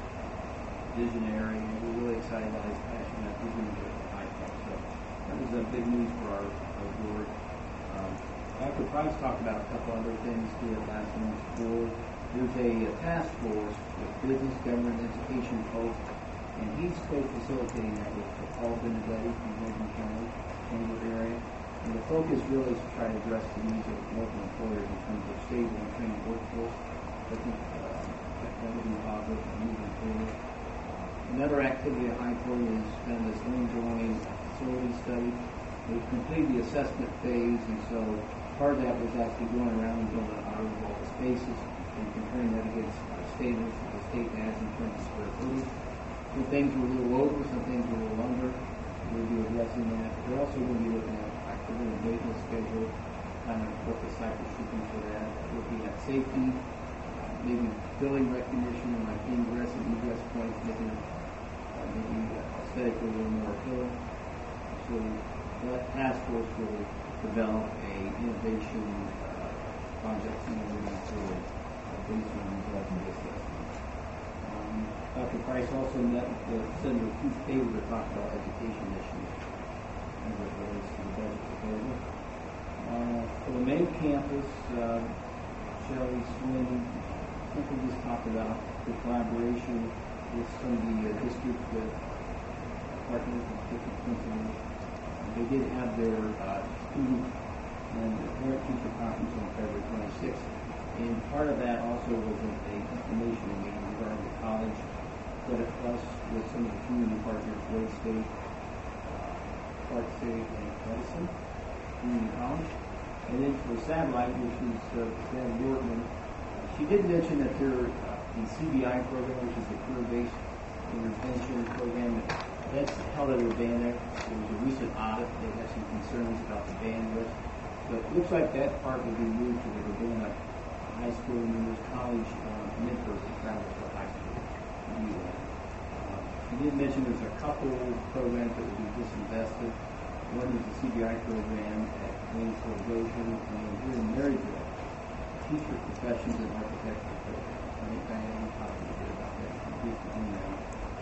S18: Visionary, and we're really excited about his passion that we're doing here at High Point. So that was a big news for our, our board. Um, Doctor Price talked about a couple other things here at last month's board. There's a, a task force with business, government, and education folks, and he's co-facilitating that with Paul Benedetti from Logan County, Chamber area. And the focus really is to try to address the needs of local employers in terms of stable and trained workforce. I think uh, that would be positive and moving forward. Another activity at High Point is kind of this ongoing facility study. We've completed the assessment phase, and so part of that was actually going around and building out of all the spaces and comparing that against our standards that the state has in terms of square footage. Some things were a little over, some things were a little under. We'll be addressing that. We're also going to be looking at activity and maintenance schedule, kind of what the cycle should be for that. Looking at safety, maybe building recognition like ingress and egress points, making maybe aesthetically a little more appealing. So that task force will develop a innovation uh, project moving forward uh, based on the results of the assessment. Um, Doctor Price also met with Senator Keith Tabor to talk about education issues as it relates to the budget proposal. Uh, for the main campus, uh, Shelley Swin simply just talked about the collaboration with some of the uh, district uh, partners and district principals. They did have their uh, student and parent teacher conference on February twenty-sixth, and part of that also was a information meeting regarding the college credit plus with some of the community partners, Wade State, uh, Clark State, and Edison Community College. And then for satellite, which is uh, Sam Wortman, she did mention that there uh, the C B I program, which is the career-based intervention program, that's held at Urbana. There was a recent audit. They had some concerns about the bandwidth. But it looks like that part will be moved to the Urbana High School and there's college uh, mentors that travel to high school to do that. Uh, she did mention there's a couple programs that will be disinvested. One is the C B I program at Waynesville Goshen, and here in Maryville, teacher professions and architecture program. I think Diane talked a bit about that briefly on that.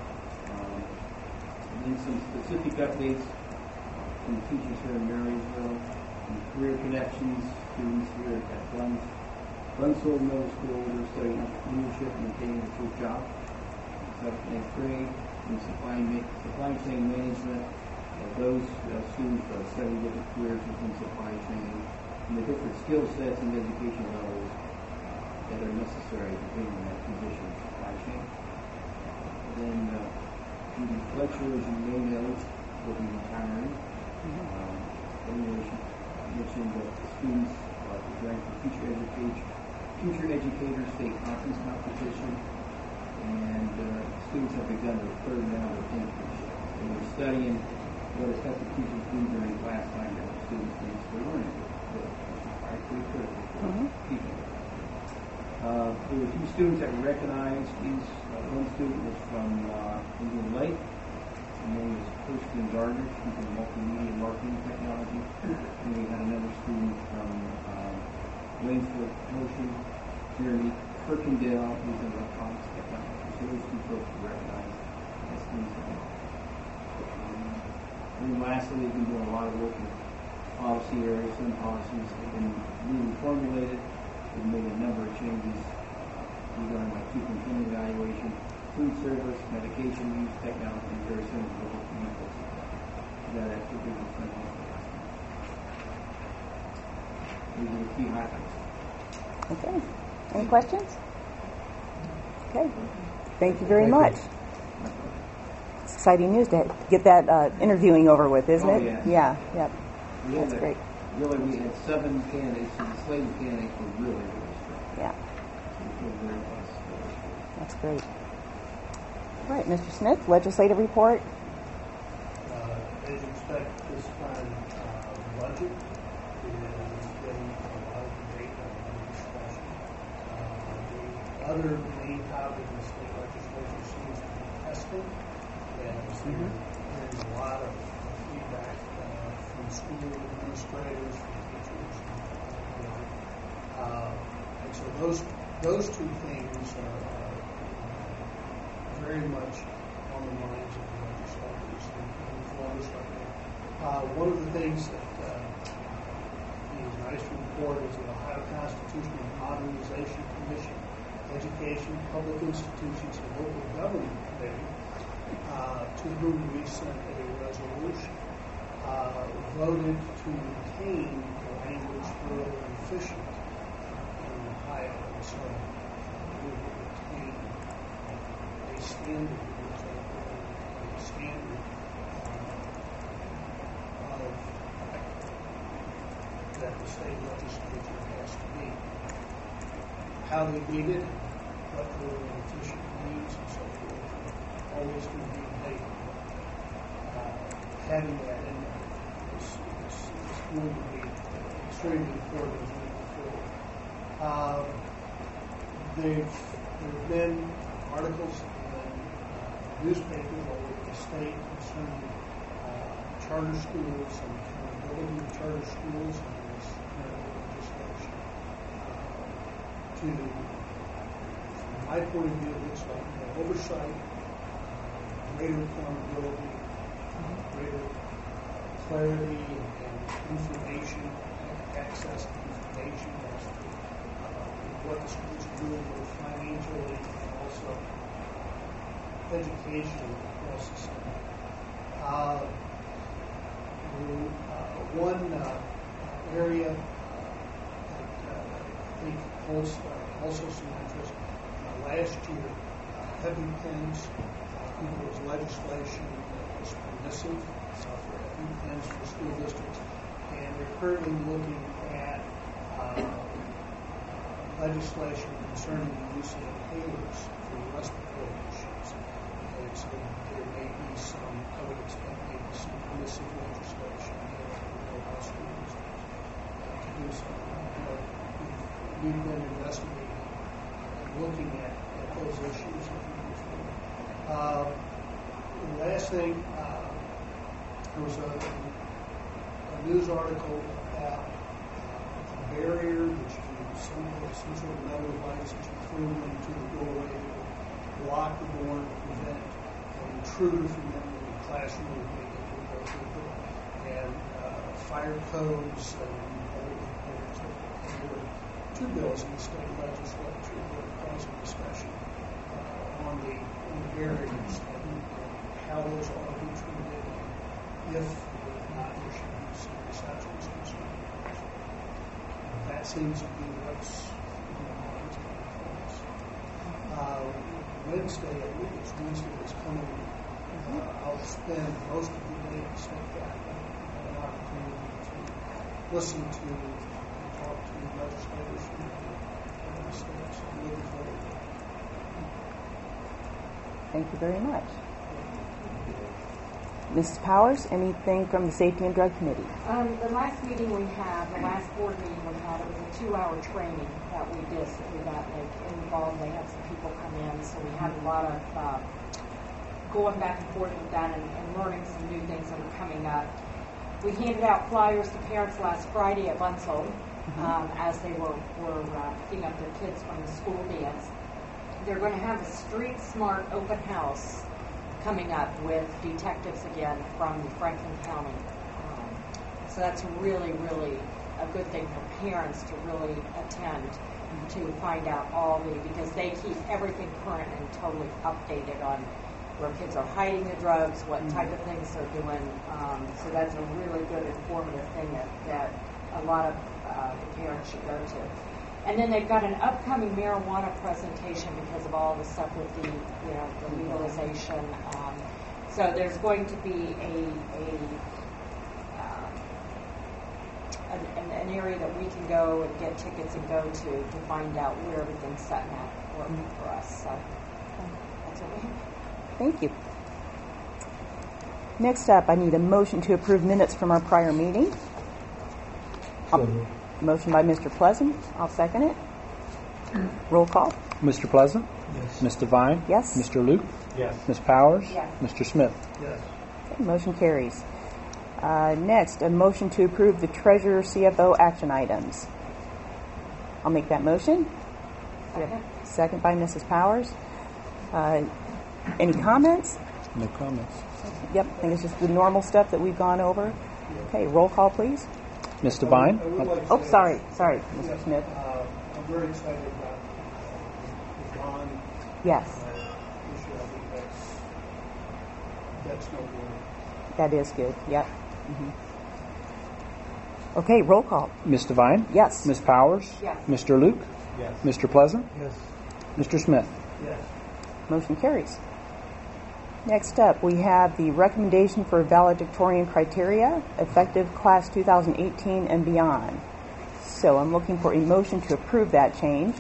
S18: Um, and then some specific updates from the teachers here in Marysville, and career connections, students here at Buns, Bunsold Middle School, they're studying leadership and maintaining a full job. seventh and eighth grade in supply, ma- supply chain management. Uh, those uh, students uh, study different careers within supply chain and the different skill sets and education levels that are necessary depending on that position in supply chain. And then uh, Judy Fletcher, as you may know, will be retiring. Mm-hmm. Um, mentioned that the students are preparing for future education, future educator state conference competition, and uh, students have begun their third round of internship. And they're studying what effective teachers do during class time to help students finish their learning. That's pretty critical for mm-hmm. people. Uh, there were a few students that were recognized. These, uh, one student was from uh, Indian Lake. Her name is Kirsten Gardner. She's in multimedia marketing technology. And we had another student from uh, Waynesford Motion, Jeremy Kirkendale, who's in electronics technology. So those two folks were recognized as students. Um, and then lastly, they've been doing a lot of work in policy areas. Some policies have been newly formulated. We've made a number of changes regarding like superintendent evaluation, food service, medication use, technology, and very similar to local communities. That activity was done last time. These are the key highlights.
S7: Okay. Any questions? Okay. Thank you very much. It's exciting news to get that uh, interviewing over with, isn't
S18: oh,
S7: it?
S18: Yes.
S7: Yeah. Yep.
S18: Yeah,
S7: That's
S18: that,
S7: great.
S18: Really, we had seven candidates, and the slate of candidates were really, really strong.
S7: Yeah.
S18: So we feel very blessed.
S7: That's great. All right, Mister Smith, legislative report.
S12: Uh, as you expect, this time uh, budget is getting a lot of debate and a lot of discussion. Uh, the other main topic in the state legislature seems to be testing, and so mm-hmm. there's a lot of feedback uh, from school administrators, from teachers, and, uh, and so those those two things are uh, very much on the minds of the legislators and Columbus right now. Uh, one of the things that uh, is nice to report is the Ohio Constitutional Modernization Commission, Education, Public Institutions, and Local Government Committee, uh, to whom we sent a resolution, uh, voted to retain the language rural and efficient in Ohio. And so we will retain a standard, a standard uh, of that the state legislature has to meet. How they meet it, what rural and efficient means, and so forth, always going to be debated. Uh, having that in there is, is, is going to be extremely important as we move forward. Uh, they've, there have been articles newspapers all over the state concerning uh, charter schools and accountability of charter schools and this legislation. Uh, to, from my point of view, it looks like more oversight, uh, greater accountability, uh, greater clarity and, and information, access to information as to uh, what the schools are doing both financially and also education across the state. Uh, uh, one uh, area uh, that uh, I think holds uh, also some interest, uh, last year, uh, EpiPens, uh, I think there was legislation that was permissive uh, for EpiPens for school districts, and we're currently looking at uh, legislation concerning the use of inhalers for respiratory issues. And so there may be some, I would expect maybe some permissive legislation that will allow school districts uh, to do so. You know, we've, we've been investigating and looking at, at those issues as we move forward. Uh, the last thing, uh, there was a, a news article about uh, a barrier that you some, some sort of metal device that you threw into the doorway to lock the door and prevent an intruder from entering the classroom and being able to go through the door. And uh, fire codes and there were two bills in the state legislature that are causing discussion uh, on the in the variance of how those are being treated if or not there should be serious actions concerned. That seems to be what's in the minds of the folks. Uh, Wednesday, I believe it's Wednesday that's coming. Uh, I'll spend most of the day at State Capitol and an opportunity to listen to and talk to legislators from the states. I'm looking forward to it.
S7: Thank you very much. Missus Powers, anything from the Safety and Drug Committee?
S9: Um, the last meeting we had, the last board meeting we had, it was a two-hour training that we did. So we got like involved. They had some people come in, so we had a lot of uh, going back and forth with that and, and learning some new things that are coming up. We handed out flyers to parents last Friday at Bunsold um, as they were were uh, picking up their kids from the school dance. They're going to have a Street Smart open house coming up with detectives again from Franklin County. Um, so that's really, really a good thing for parents to really attend to find out all the, because they keep everything current and totally updated on where kids are hiding the drugs, what type of things they're doing. Um, so that's a really good informative thing that, that a lot of uh, the parents should go to. And then they've got an upcoming marijuana presentation because of all the stuff with the, you know, the legalization. Um, so there's going to be a, a uh, an, an, an area that we can go and get tickets and go to to find out where everything's setting at for, for us. So that's what we have.
S7: Thank you. Next up, I need a motion to approve minutes from our prior meeting. Um, motion by Mister Pleasant. I'll second it. Roll call.
S19: Mister Pleasant?
S12: Yes.
S19: Miz Devine?
S7: Yes.
S19: Mister Luke?
S12: Yes.
S19: Miz Powers?
S9: Yes.
S19: Mister Smith?
S12: Yes.
S7: Okay, motion carries. Uh, next, a motion to approve the Treasurer C F O action items. I'll make that motion.
S9: Second.
S7: Second by Missus Powers. Uh, any comments?
S19: No comments.
S7: Yep, I think it's just the normal stuff that we've gone over. Okay, roll call, please.
S19: Miz Devine?
S12: I would like to
S7: Oh,
S12: say-
S7: sorry, sorry, Mister
S12: Yeah,
S7: Smith.
S12: Uh, I'm very excited about uh, the bond
S7: Yes,
S12: uh, issue. I think that's, that's no good.
S7: that is good. Yep. hmm Okay, roll call.
S19: Miz Devine?
S7: Yes.
S19: Miz Powers?
S9: Yes.
S19: Mister Luke?
S12: Yes.
S19: Mister Pleasant?
S12: Yes.
S19: Mister Smith?
S12: Yes.
S7: Motion carries. Next up, we have the recommendation for valedictorian criteria, effective class two thousand eighteen and beyond. So I'm looking for a motion to approve that change.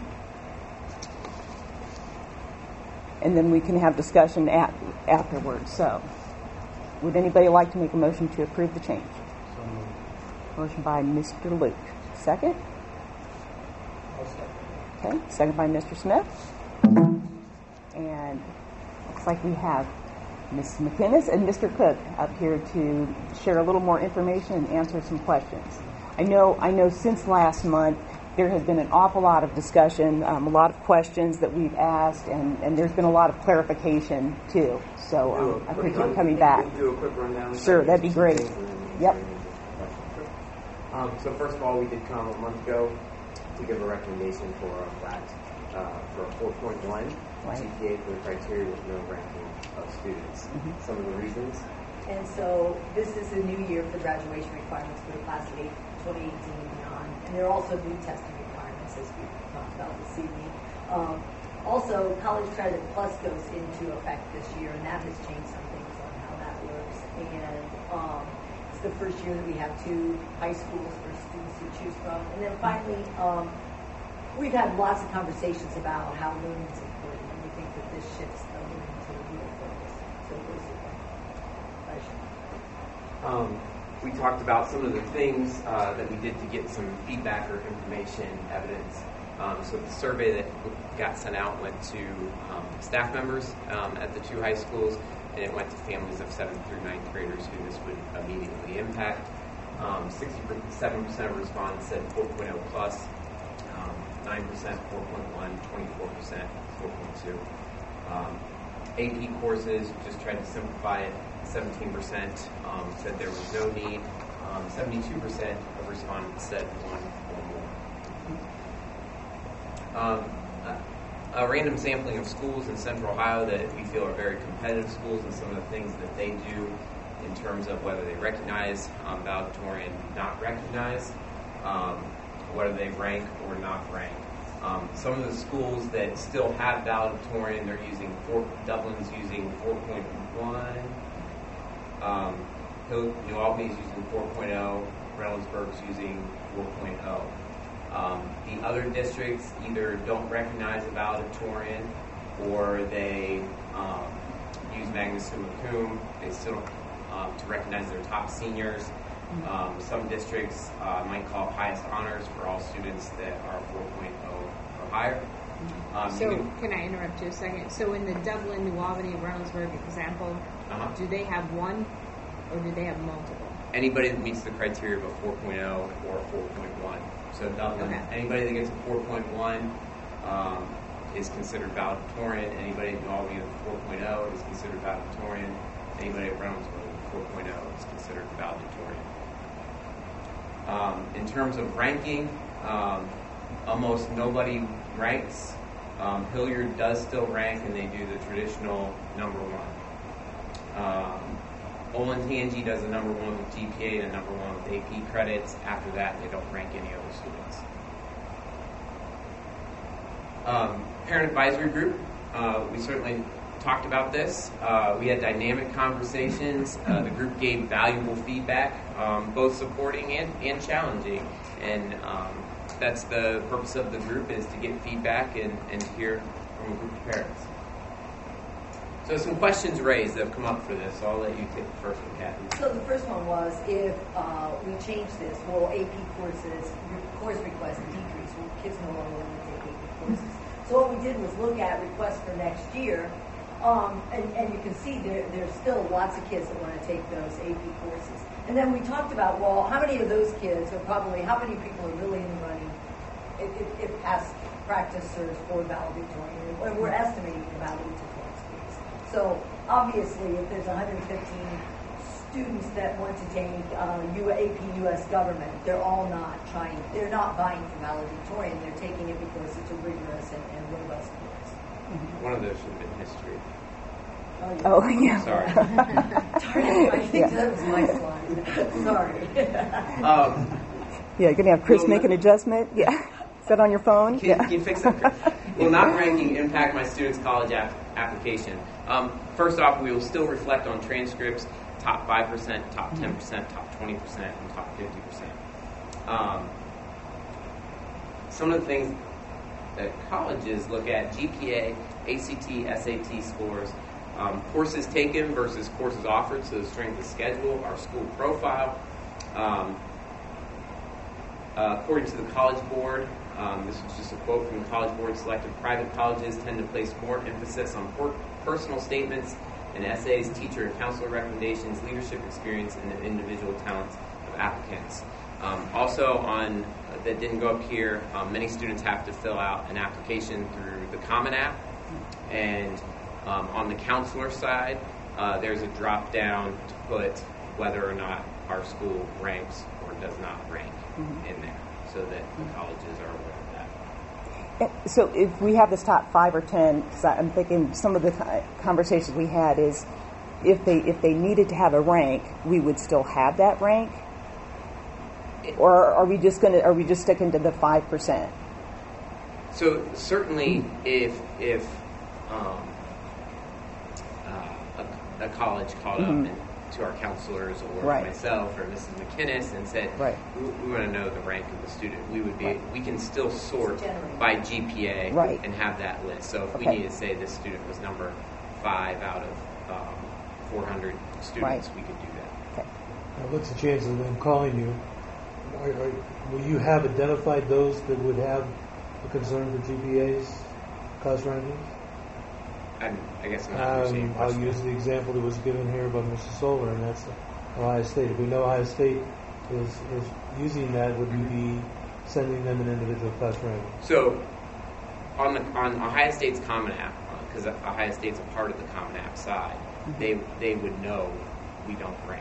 S7: And then we can have discussion at, afterwards. So, would anybody like to make a motion to approve the change?
S12: So moved.
S7: Motion by Mister Luke. Second?
S12: I'll second.
S7: Okay, second by Mister Smith. And looks like we have Miz McInnes and Mister Cook up here to share a little more information and answer some questions. I know, I know since last month there has been an awful lot of discussion, um, a lot of questions that we've asked, and, and there's been a lot of clarification too. So um, I appreciate you coming back.
S20: Do a quick rundown.
S7: Sure, that'd be great. Yep.
S20: Um, so first of all, we did come a month ago to give a recommendation for a flat, uh, for a four point one
S7: Right.
S20: G P A for the criteria with no ranking of students.
S7: Mhm.
S20: Some of the reasons.
S21: And so this is a new year for graduation requirements for the class of twenty eighteen and beyond. And there are also new testing requirements, as we talked about this evening. Um, also, College Credit Plus goes into effect this year, and that has changed some things on how that works. And um, it's the first year that we have two high schools for students to choose from. And then finally, um, we've had lots of conversations about how learning is important, and we think that this shifts the learning to the real focus. So those are the questions.
S20: Um, we talked about some of the things uh, that we did to get some feedback or information, evidence. Um, so the survey that got sent out went to um, staff members um, at the two high schools, and it went to families of seventh through ninth graders who this would immediately impact. Um, sixty-seven percent of respondents said four point oh plus, um, nine percent four point one, twenty-four percent four point two. Um, A P courses, just tried to simplify it, seventeen percent um, said there was no need, um, seventy-two percent of respondents said one or more. Um, uh,
S1: a random sampling of schools in Central Ohio that we feel are very competitive schools and some of the things that they do in terms of whether they recognize um, valedictorian, not recognize, um, whether they rank or not rank. Um, some of the schools that still have valedictorian, they're using four, Dublin's using four point one, um, Hill, New Albany's using four point oh, Reynoldsburg's using four point oh. Um, the other districts either don't recognize a valedictorian or they um, use magna summa cum. They still don't um, to recognize their top seniors. Um, some districts uh, might call highest honors for all students that are four point oh or higher. Um,
S14: so,
S1: can,
S14: can I interrupt you a second? So, in the Dublin, New Albany, Reynoldsburg example,
S1: uh-huh.
S14: do they have one or do they have multiple?
S1: Anybody that meets the criteria of a four point oh or a four point one. So Dublin, okay. Anybody that gets a four point one um, is considered valedictorian. Anybody at New Albany with a four point oh is considered valedictorian. Anybody at Reynoldsburg with a four point oh is considered valedictorian. Um, in terms of ranking, um, almost nobody ranks. Um, Hilliard does still rank, and they do the traditional number one. Um, Olentangy does a number one with G P A and a number one with A P credits. After that, they don't rank any other students. Um, parent advisory group, uh, we certainly talked about this. Uh, we had dynamic conversations. Uh, the group gave valuable feedback, um, both supporting and, and challenging. And um, that's the purpose of the group, is to get feedback and, and hear from a group of parents. So some questions raised that have come up for this, so I'll let you take the first one, Kathy.
S21: So the first one was, if uh, we change this, will A P courses, course requests decrease? Will kids no longer want to take A P courses? So what we did was look at requests for next year, um, and, and you can see there, there's still lots of kids that want to take those A P courses. And then we talked about, well, how many of those kids are probably, how many people are really in the running if, if, if past practicers for valedictorian? And we're estimating about eight to twelve students. So obviously, if there's one hundred fifteen students that want to take uh, A P U S government, they're all not trying, they're not buying for valedictorian, they're taking it because it's a rigorous and, and robust course.
S1: Mm-hmm. One of those should have been history.
S21: Oh, yeah.
S7: Oh, yeah.
S1: Sorry.
S21: Darn it, I think yeah. that was my slide. Sorry.
S1: um,
S7: yeah, you're going to have Chris make an adjustment? Yeah. Is that on your phone?
S1: Can,
S7: yeah.
S1: can you fix that, Chris? Will not ranking impact my students' college ap- application? Um, first off, we will still reflect on transcripts, top five percent, top ten percent, top twenty percent, and top fifty percent. Um, some of the things that colleges look at: G P A, A C T, S A T scores, um, courses taken versus courses offered, so the strength of schedule, our school profile. Um, uh, according to the College Board, um, this was just a quote from the College Board, selected private colleges tend to place more emphasis on por- personal statements and essays, teacher and counselor recommendations, leadership experience, and the individual talents of applicants. Um, also, on uh, that didn't go up here, um, many students have to fill out an application through the Common App, and um, on the counselor side, uh, there's a drop down to put whether or not our school ranks or does not rank mm-hmm. in there, so that the colleges are aware of that.
S7: So if we have this top five or ten, because I'm thinking some of the conversations we had is, if they if they needed to have a rank, we would still have that rank, or are we just going to are we just sticking to the five percent?
S1: So certainly, if if um, uh, a, a college called mm-hmm. up and to our counselors or
S7: right.
S1: myself or Missus McKinnis and said,
S7: right.
S1: we, we want to know the rank of the student, we would be right. we can still sort by G P A
S7: right.
S1: and have that list. So if
S7: okay.
S1: we need to say this student was number five out of um, four hundred students,
S7: right.
S1: we could do that.
S7: Okay.
S12: Now, what's the chances of them calling you? Are, are, will you have identified those that would have a concern for G P As, class rankings?
S1: I'm, I guess I'm not
S12: um, I'll use the example that was given here by Mister Solar, and that's Ohio State. If we know Ohio State is, is using that, would we be sending them an individual class ranking?
S1: So, on the on Ohio State's Common App, because uh, Ohio State's a part of the Common App side, mm-hmm. they they would know we don't rank.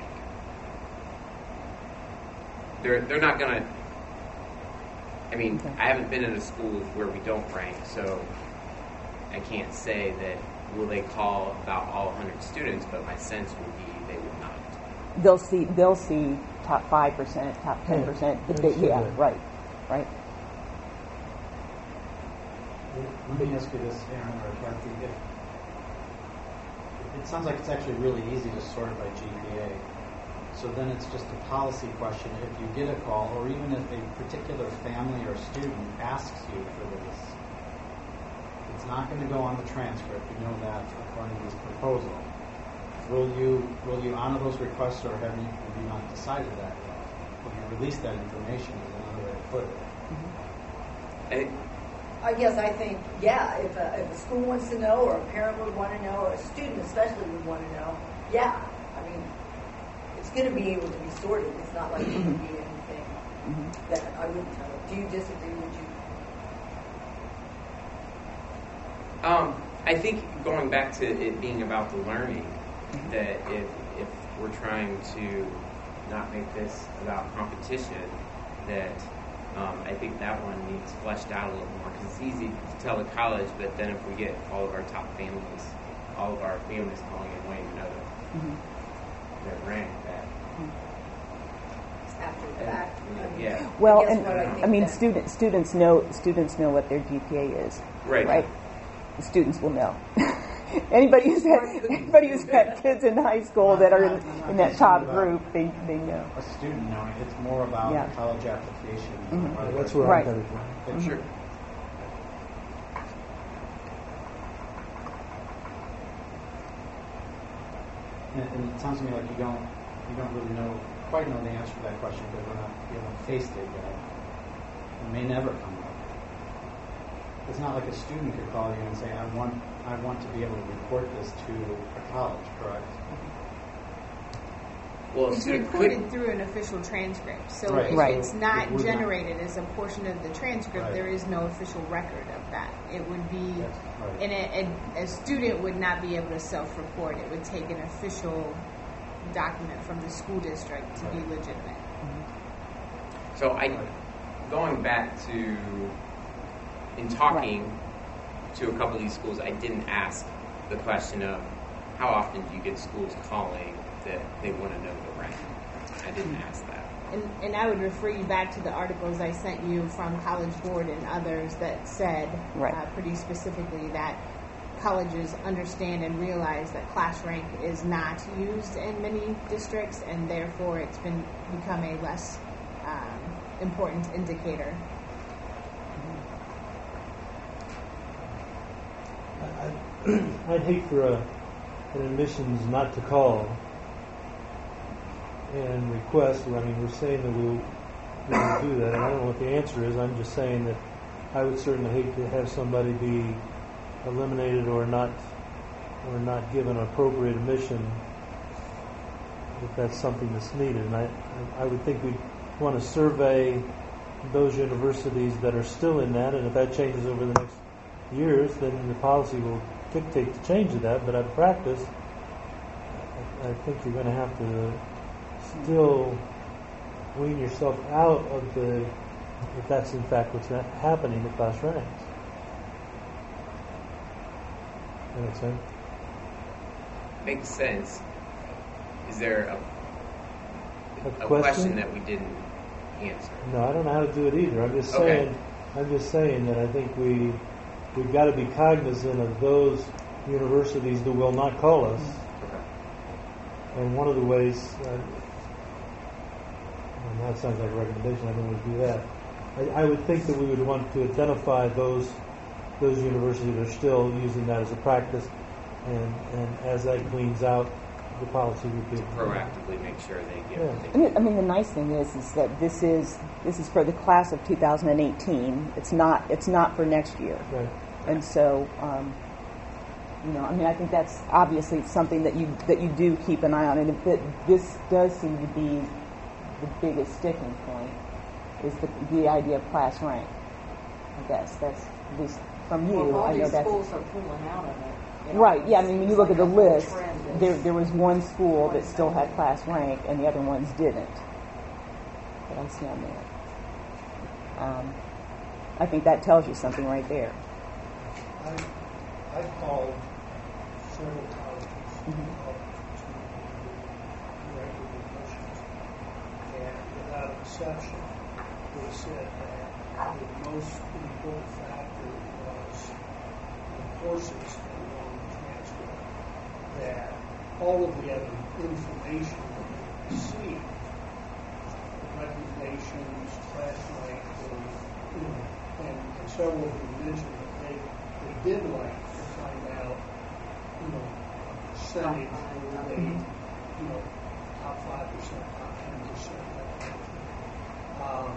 S1: They're they're not gonna. I mean, okay. I haven't been in a school where we don't rank, so I can't say that will they call about all one hundred students, but my sense would be they would not.
S7: They'll see they'll see top five percent, top ten percent.
S2: Yeah,
S7: Yeah, yeah, right, right.
S11: Let me ask you this, Aaron or Kathy. If, it sounds like it's actually really easy to sort by G P A. So then it's just a policy question. If you get a call, or even if a particular family or student asks you for this, it's not going to go on the transcript. You know that according to this proposal. Will you will you honor those requests, or have you, have you not decided that yet? Will you release that information is another way to put it.
S1: Mm-hmm.
S21: I guess I think, yeah, if a, if a school wants to know, or a parent would want to know, or a student especially would want to know, yeah. I mean, it's going to be able to be sorted. It's not like it would be anything mm-hmm. that I wouldn't tell. Do you disagree? Would you?
S1: Um, I think going back to it being about the learning, that if if we're trying to not make this about competition, that um, I think that one needs fleshed out a little more. Because it's easy to tell the college, but then if we get all of our top families, all of our families calling in wanting to know
S7: mm-hmm.
S1: their rank, that
S21: after the fact.
S1: Uh, yeah.
S7: Well,
S21: I
S7: and
S21: I,
S7: I mean, students students know students know what their G P A is.
S1: Right.
S7: Right. The students will know. Anybody who's had anybody who's had kids in high school that are in, in that top group, they they know.
S11: A student knowing, it's more about
S7: yeah.
S11: the college application.
S7: Mm-hmm.
S11: Right?
S2: That's where
S7: right.
S2: I'm headed from.
S11: Mm-hmm. Sure. And, and it sounds to me like you don't you don't really know quite know the answer to that question because we're not you haven't faced it yet. It may never come up. It's not like a student could call you and say, I want I want to be able to report this to a college, correct?
S1: Well,
S14: it's reported could, through an official transcript. So
S11: right.
S14: if
S7: right.
S14: it's not
S11: it
S14: generated
S11: not.
S14: as a portion of the transcript,
S11: right.
S14: there is no official record of that. It would be,
S11: right.
S14: and a, a, a student would not be able to self-report. It would take an official document from the school district to right. be legitimate.
S1: Mm-hmm. So I, going back to, in talking right. to a couple of these schools, I didn't ask the question of how often do you get schools calling that they want to know the rank. I didn't ask that.
S14: And, and I would refer you back to the articles I sent you from College Board and others that said
S7: right.
S14: uh, pretty specifically that colleges understand and realize that class rank is not used in many districts, and therefore it's been become a less um, important indicator.
S2: I, I'd hate for a, an admissions not to call and request. I mean, we're saying that we'll, we will do that, and I don't know what the answer is. I'm just saying that I would certainly hate to have somebody be eliminated or not or not given appropriate admission if that's something that's needed. And I, I would think we'd want to survey those universities that are still in that, and if that changes over the next years, then the policy will dictate the change of that. But out of practice, I, I think you're going to have to still wean yourself out of the, if that's in fact what's happening, the class ranks. That makes sense?
S1: Makes sense. Is there a,
S2: a,
S1: a
S2: question?
S1: question that we didn't answer?
S2: No, I don't know how to do it either. I'm just
S1: Okay.
S2: saying. I'm just saying that I think we we've got to be cognizant of those universities that will not call us.
S1: Okay.
S2: And one of the ways, uh, and that sounds like a recommendation. I don't want to do that. I, I would think that we would want to identify those those universities that are still using that as a practice, and and as that cleans out, the policy would be
S1: to proactively make sure they get.
S2: Yeah.
S1: What
S7: I mean, I mean, the nice thing is, is that this is this is for the class of two thousand eighteen. It's not it's not for next year.
S2: Right.
S7: And so, um, you know, I mean, I think that's obviously something that you that you do keep an eye on, and if it, this does seem to be the biggest sticking point, is the the idea of class rank. I guess that's at least from you.
S9: Well, all
S7: I know
S9: these
S7: that's
S9: schools are pulling out of it. You know,
S7: right. Yeah. I mean, when you look
S9: like
S7: at the
S9: a whole
S7: list,
S9: trend
S7: there
S9: is-
S7: there was one school that still had class rank, and the other ones didn't. But I see on there. Um, I think that tells you something right there.
S12: I, I called several colleges
S7: Mhm.
S12: up to direct admissions, and without exception, they said that the most important factor was the courses that were on the transcript, that all of the other information that they received, recommendations, class rank, or, you know, and, and several of them mentioned that they, they did like to find out, you know, percentage where they, you know, top five percent, top ten percent, that kind of thing. Um,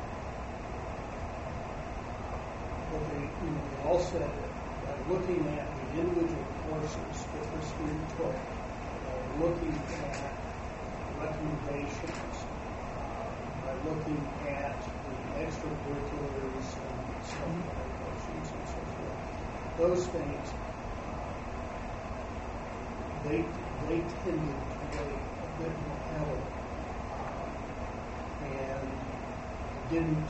S12: but they, you know, they all said that by looking at the individual courses that the student took, by looking at recommendations, uh, by looking at the extracurriculars and supplementary courses and so forth, those things, uh, they they tended to weigh a bit more heavily, uh, and didn't.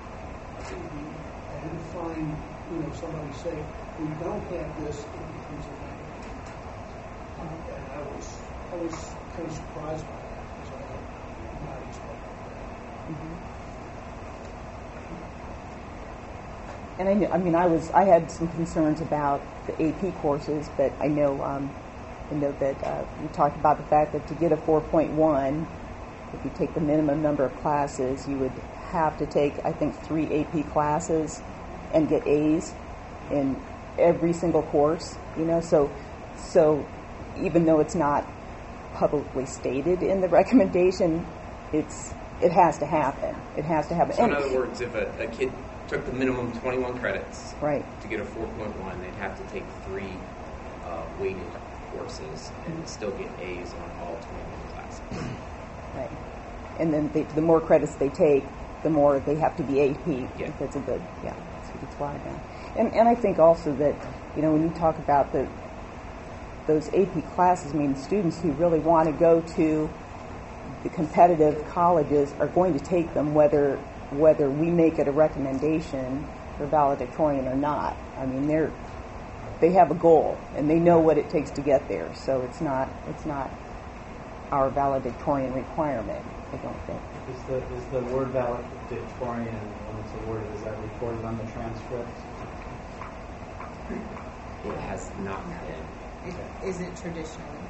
S12: I didn't find, you know, somebody say, we don't have this, it becomes a negative. Uh, and I was, I was kind of surprised by that, because I had not expected that.
S7: Mm-hmm. And I, knew, I mean, I was, I had some concerns about the A P courses, but I know, um, I know that uh, we talked about the fact that to get a four point one, if you take the minimum number of classes, you would have to take, I think, three A P classes and get A's in every single course, you know, so so even though it's not publicly stated in the recommendation, it's it has to happen. It has to happen.
S1: So in
S7: And-
S1: other words, if a, a kid took the minimum twenty-one credits
S7: right.
S1: to get a four point one, they'd have to take three uh, weighted courses and still get A's on all twenty-one classes.
S7: Right. And then they, the more credits they take, the more they have to be A P.
S1: Yeah.
S7: If it's a good, yeah, it's, it's wide now. And and I think also that, you know, when you talk about the those A P classes, I mean, students who really want to go to the competitive colleges are going to take them whether whether we make it a recommendation for valedictorian or not. I mean, they're they have a goal and they know what it takes to get there. So it's not it's not our valedictorian requirement, I don't think.
S11: Is the is the word valedictorian, when it's a word, is that recorded on the transcript?
S1: It has not been.
S3: It isn't traditionally.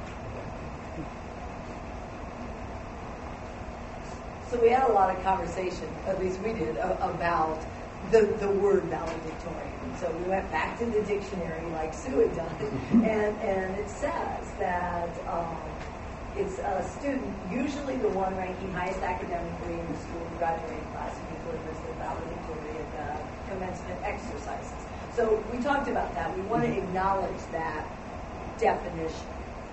S21: So we had a lot of conversation, at least we did, a- about the, the word valedictorian. So we went back to the dictionary like Sue had done, and, and it says that um, it's a student, usually the one ranking highest academically in the school graduating class, who delivers the valedictorian uh, commencement exercises. So we talked about that. We want to acknowledge that definition.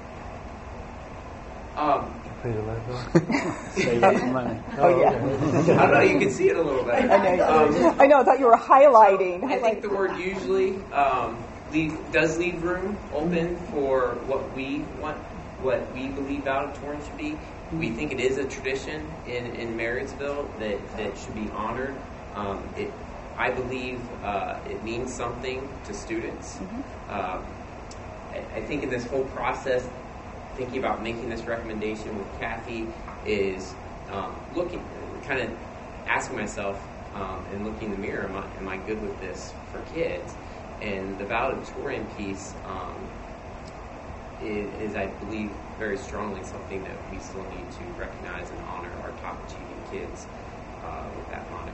S1: Um,
S2: Pay the light bill.
S11: Save up some money.
S7: Oh, yeah.
S1: I don't know, you can see it a little better.
S7: I know.
S1: Um,
S7: I know. I thought you were highlighting.
S1: I think the word usually um, leave, does leave room open for what we want, what we believe valedictorian should be. We think it is a tradition in, in Marysville that, that should be honored. Um, it, I believe uh, it means something to students.
S7: Mm-hmm.
S1: Um, I, I think in this whole process, thinking about making this recommendation with Kathy is um, looking, kind of asking myself um, and looking in the mirror, am I, am I good with this for kids? And the valedictorian piece um, is, is, I believe, very strongly something that we still need to recognize and honor our top achieving kids uh, with that moniker.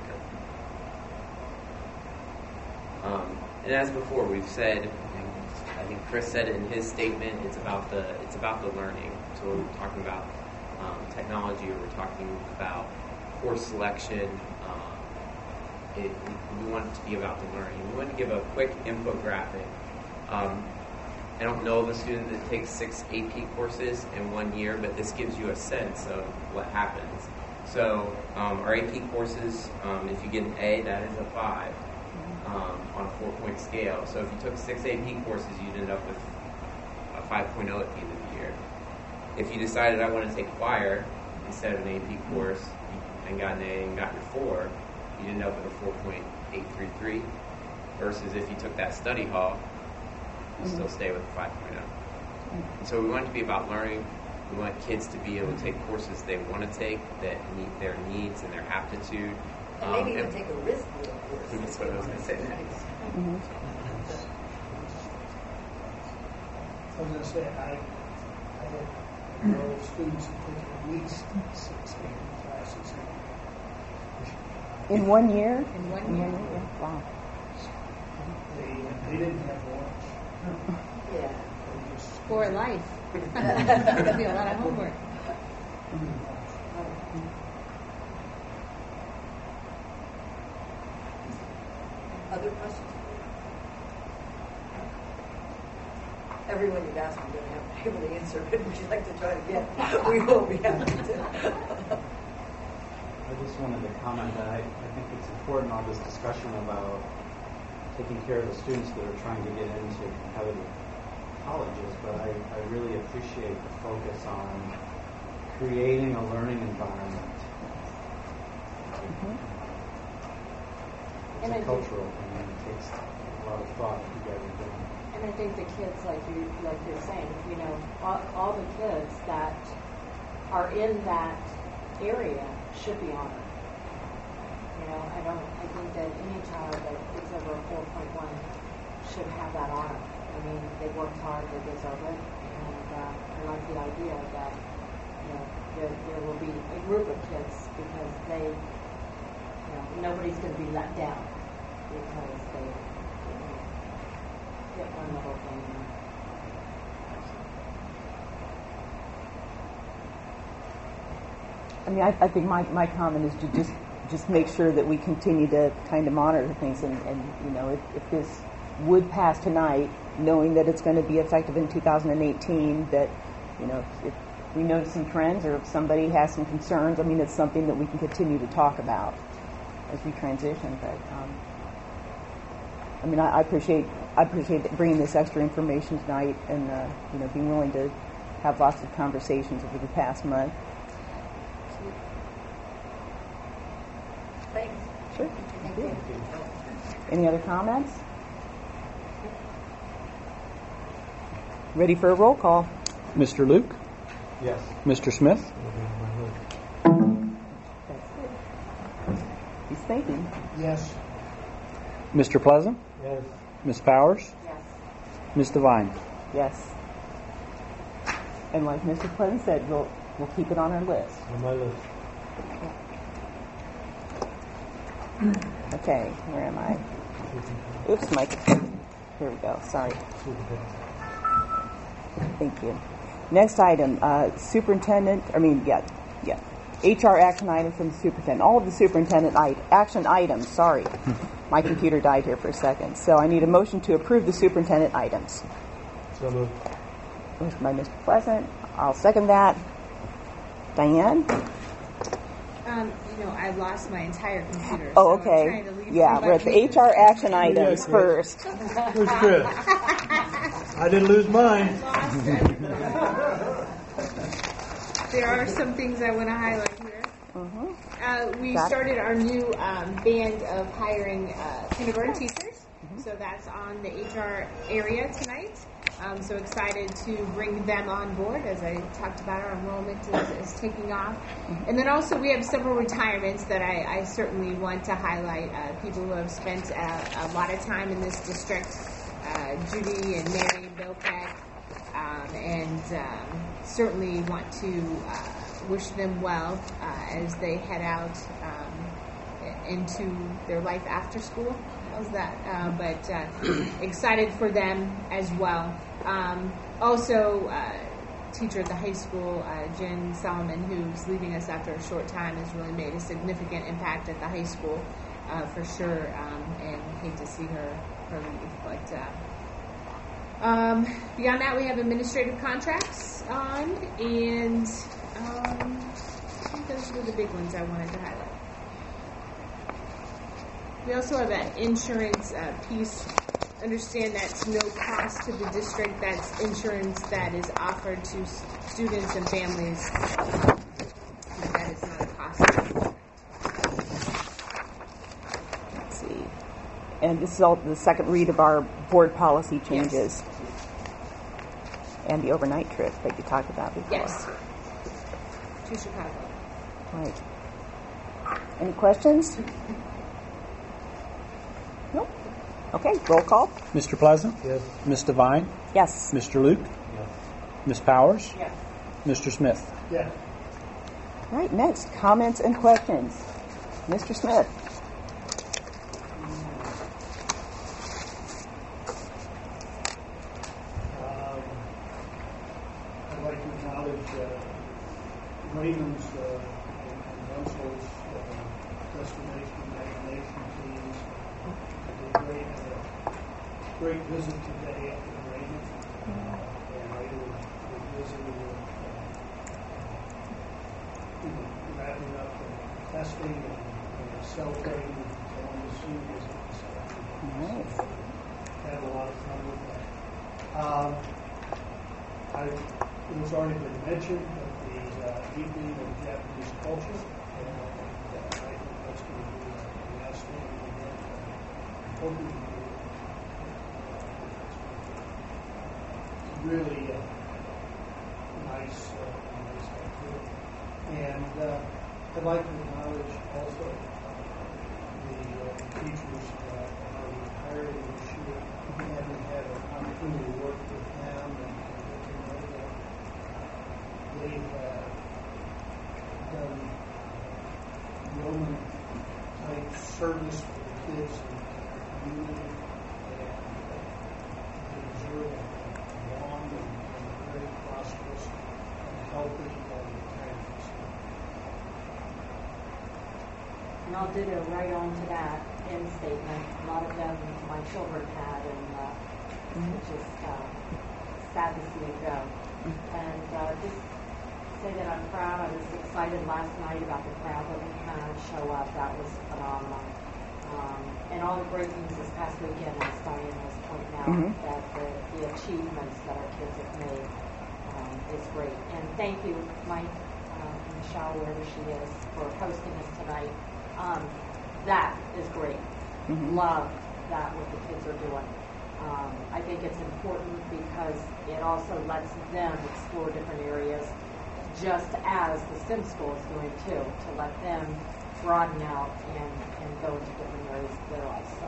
S1: Um, and as before, we've said, I think Chris said it in his statement, it's about the it's about the learning. So we're talking about um, technology, or we're talking about course selection. Um, it, we want it to be about the learning. We want to give a quick infographic. Um, I don't know of a student that takes six A P courses in one year, but this gives you a sense of what happens. So um, our A P courses, um, if you get an A, that is a five. Um, on a four-point scale. So if you took six A P courses, you'd end up with a five point oh at the end of the year. If you decided I want to take choir instead of an A P course and got an A and got your four, you'd end up with a four point eight three three. Versus if you took that study hall will still stay with the five point oh. And so we want it to be about learning. We want kids to be able to take courses they want to take that meet their needs and their aptitude.
S21: And maybe
S1: Um,
S21: even
S1: and-
S21: take a risk with a course.
S1: That's what I was going to say next.
S7: Mm-hmm.
S12: I was going to say, I, I had enrolled students who took at least six English classes.
S7: In one year?
S14: In one
S7: In
S14: year.
S7: one year. Wow.
S12: They, they didn't have lunch.
S21: Yeah.
S12: They just,
S14: For life. That'd be a lot of homework.
S21: Other questions? Everyone you've asked, we don't have to be able to answer, but would you like to try it again? We will be happy to.
S11: I just wanted to comment that I, I think it's important on this discussion about taking care of the students that are trying to get into competitive colleges, but I, I really appreciate the focus on creating a learning environment.
S7: Mm-hmm.
S11: It's
S9: And I
S11: a
S9: think-
S11: cultural thing, and it takes a lot of thought that you guys are doing.
S9: And I think the kids, like you, like you're saying, you know, all, all the kids that are in that area should be honored. You know, I don't. I think that any child that gets over a four point one should have that honor. I mean, they worked hard, they deserve it, and uh, I like the idea that you know there, there will be a group of kids because they, you know, nobody's going to be let down because they. You know, get one little thing.
S7: I mean, I, I think my, my comment is to just just make sure that we continue to kind of monitor things, and, and you know, if, if this would pass tonight, knowing that it's going to be effective in two thousand eighteen, that, you know, if, if we notice some trends or if somebody has some concerns, I mean, it's something that we can continue to talk about as we transition. But um, I mean, I, I appreciate I appreciate bringing this extra information tonight, and uh, you know, being willing to have lots of conversations over the past month.
S21: Thanks.
S7: Sure. Thank you. Any other comments? Ready for a roll call?
S19: Mister Luke?
S11: Yes.
S19: Mister Smith?
S7: That's it. He's thinking.
S12: yes.
S19: Mister Pleasant?
S2: Yes.
S19: Miss Powers?
S9: Yes.
S19: Miss Devine?
S7: Yes. And like Mister Pleasant said, we'll we'll keep it on our list.
S2: On my list.
S7: Okay, where am I? Oops, Mike. Here we go. Sorry. Thank you. Next item, uh, superintendent. I mean, yeah, yeah. H R action item from the superintendent. All of the superintendent I- action items. Sorry, my computer died here for a second. So I need a motion to approve the superintendent items.
S2: So moved.
S7: Motion by Mister Pleasant. I'll second that. Diane.
S14: Um, you know, I lost my entire computer.
S7: Oh,
S14: so I'm
S7: okay.
S14: trying to leave
S7: Yeah,
S14: my
S7: we're at the
S14: computer.
S7: H R action items
S2: Chris.
S7: first.
S2: Where's Chris? I didn't lose mine.
S14: There are some things I want to highlight here.
S7: Mm-hmm.
S14: Uh, we
S7: Got it.
S14: started our new um, band of hiring uh, kindergarten teachers,
S7: Mm-hmm.
S14: so that's on the H R area tonight. Um, so excited to bring them on board. As I talked about, our enrollment is, is taking off.
S7: Mm-hmm.
S14: And then also we have several retirements that I, I certainly want to highlight. Uh, people who have spent uh, a lot of time in this district, uh, Judy and Mary Bilkek, um, and um, certainly want to uh, wish them well uh, as they head out um, into their life after school. How's that? Uh, but uh, excited for them as well. Um, also, uh, teacher at the high school, uh, Jen Solomon, who's leaving us after a short time, has really made a significant impact at the high school uh, for sure. Um, and hate to see her her leave, but. Uh, Um, beyond that, we have administrative contracts on, and um, I think those were the big ones I wanted to highlight. We also have an insurance uh, piece. Understand that's no cost to the district. That's insurance that is offered to s- students and families. Um, but that is not a cost to the district.
S7: Let's see. And this is all the second read of our board policy changes.
S14: Yes.
S7: and the overnight trip that you talked about before.
S14: Yes. To Chicago.
S7: Right. Any questions? Nope. Okay, roll call.
S19: Mister Pleasant?
S2: Yes.
S19: Miz Devine?
S7: Yes.
S19: Mister Luke?
S12: Yes.
S19: Miz Powers?
S9: Yes.
S19: Mister Smith?
S12: Yes.
S7: All right, next, comments and questions. Mister Smith.
S12: Um, I'd like to acknowledge uh, Raymond's uh, and Russell's uh, destination imagination teams. They did great, had a great visit today up in Raymond. Uh, and they were, were busy with uh, you know, wrapping up the testing and, and celebrating with Columbus Seniors at the start.
S7: Nice.
S12: Had a lot of fun with that. Um, I, it was already been mentioned at the uh, evening of Japanese culture, and uh, I think that's going to be an outstanding event. I'm hoping to do it. It's really uh, nice, uh, nice activity. And uh, I'd like to acknowledge also the uh, teachers that are retiring this year, having had an opportunity to work with them and get to know them. They have done yeoman-type service for the kids in the community, and uh, they deserve a long and, and very prosperous and healthy uh, retirement.
S9: And I'll ditto right on to that end statement. A lot of them my children had, and uh,
S7: Mm-hmm.
S9: it's just uh, sad to see it go. And uh, just say that I'm proud. I was excited last night about the crowd that we had show up. That was phenomenal. Um, and all the great things this past weekend, as Diane was pointing out,
S7: Mhm.
S9: that the, the achievements that our kids have made um, is great. And thank you, Mike uh, and Michelle, wherever she is, for hosting us tonight. Um, that is great.
S7: Mhm.
S9: Love that what the kids are doing. Um, I think it's important because it also lets them explore different areas, just as the STEM school is doing too, to let them broaden out and, and go into different areas of their life. So.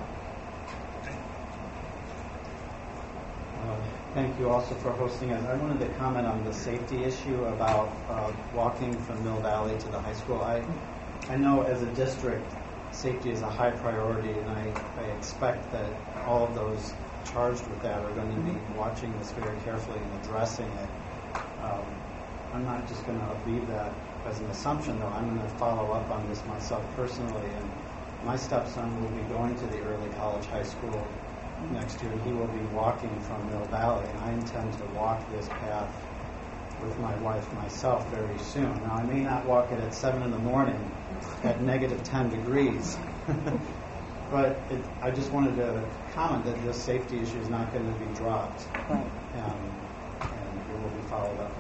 S11: Uh, Thank you also for hosting us. I wanted to comment on the safety issue about uh, walking from Mill Valley to the high school. I, I know as a district, safety is a high priority, and I, I expect that all of those charged with that are going to be watching this very carefully and addressing it. Um, I'm not just going to leave that as an assumption, though. I'm going to follow up on this myself personally, and my stepson will be going to the early college high school next year, and he will be walking from Mill Valley, and I intend to walk this path with my wife myself very soon. Now, I may not walk it at seven in the morning at negative ten degrees, but it, I just wanted to comment that this safety issue is not going to be dropped,
S7: Right.
S11: um, and it will be followed up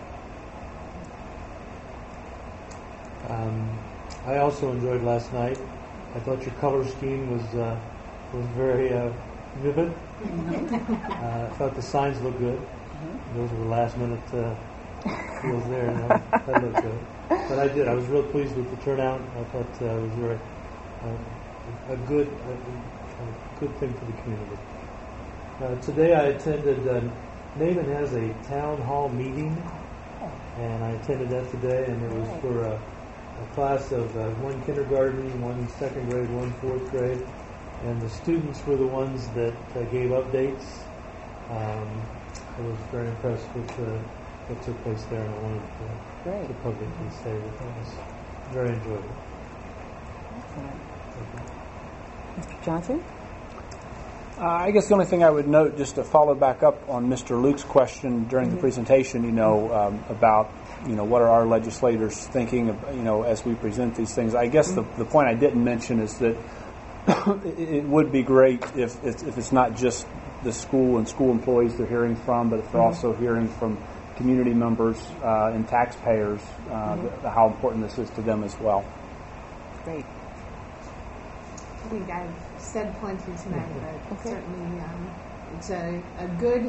S11: on.
S2: Um, I also enjoyed last night. I thought your color scheme was uh, was very uh, vivid. uh, I thought the signs looked good. Those were last minute uh, deals there. And that, that looked good. But I did. I was real pleased with the turnout. I thought uh, it was very uh, a good a, a good thing for the community. Uh, today I attended. Uh, Naaman has a town hall meeting, and I attended that today, and it was for a, a class of uh, one kindergarten, one second grade, one fourth grade, and the students were the ones that uh, gave updates. Um, I was very impressed with uh, what took place there, and I wanted to,
S7: Great.
S2: to publicly say that that was very enjoyable.
S7: Mister Johnson?
S19: Uh, I guess the only thing I would note, just to follow back up on Mister Luke's question during
S7: Mm-hmm.
S19: the presentation, you know, um, about, you know, what are our legislators thinking, of, you know, as we present these things. I guess
S7: Mm-hmm.
S19: the, the point I didn't mention is that it, it would be great if it's, if it's not just the school and school employees they're hearing from, but if they're
S7: Mm-hmm.
S19: also hearing from community members uh, and taxpayers, uh,
S7: Mm-hmm.
S19: the, how important this is to them as well.
S7: Great.
S14: I think I've said plenty tonight, but
S7: Okay.
S14: certainly um, it's a, a good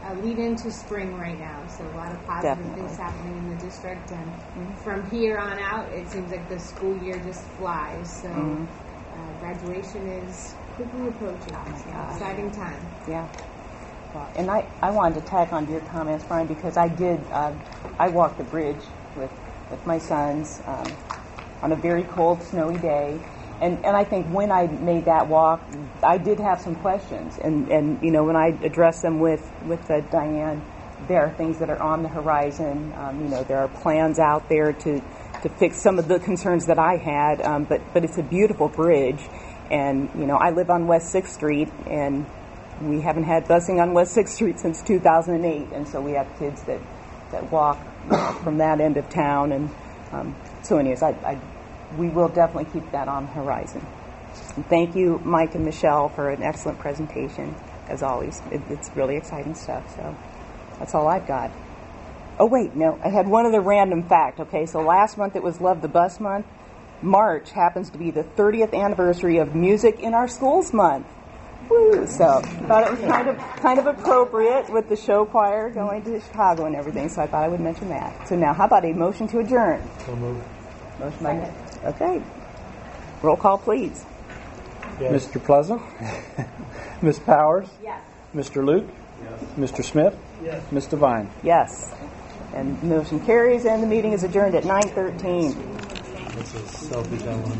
S14: a lead into spring right now, so a lot of positive
S7: Definitely.
S14: things happening in the district. And mm-hmm. from here on out, it seems like the school year just flies. So mm-hmm. uh, graduation is quickly approaching. Oh so exciting time.
S7: Yeah. Well, and I, I wanted to tag on to your comments, Brian, because I did, uh, I walked the bridge with, with my sons um, on a very cold, snowy day. And, and I think when I made that walk, I did have some questions. And, and you know, when I addressed them with, with uh, Diane, there are things that are on the horizon. Um, you know, there are plans out there to, to fix some of the concerns that I had. Um, but, but it's a beautiful bridge. And, you know, I live on West sixth Street, and we haven't had busing on West sixth Street since two thousand eight, and so we have kids that, that walk from that end of town. And um, so anyways, I, I, we will definitely keep that on the horizon. And thank you, Mike and Michelle, for an excellent presentation, as always. It, it's really exciting stuff, so that's all I've got. Oh, wait, no, I had one other random fact, okay? So last month it was Love the Bus Month. March happens to be the thirtieth anniversary of Music in Our Schools Month. Woo! So thought it was kind of kind of appropriate with the show choir going to Chicago and everything. So I thought I would mention that. So now, how about a motion to adjourn?
S2: So moved.
S7: Motion by okay. Roll call, please.
S19: Yes. Mister Pleasant, Miz Powers,
S21: Yes.
S19: Mister Luke,
S18: Yes.
S19: Mister Smith,
S12: Yes.
S19: Miz Devine.
S7: Yes. And the motion carries, and the meeting is adjourned at nine thirteen.
S2: This is selfish. I want to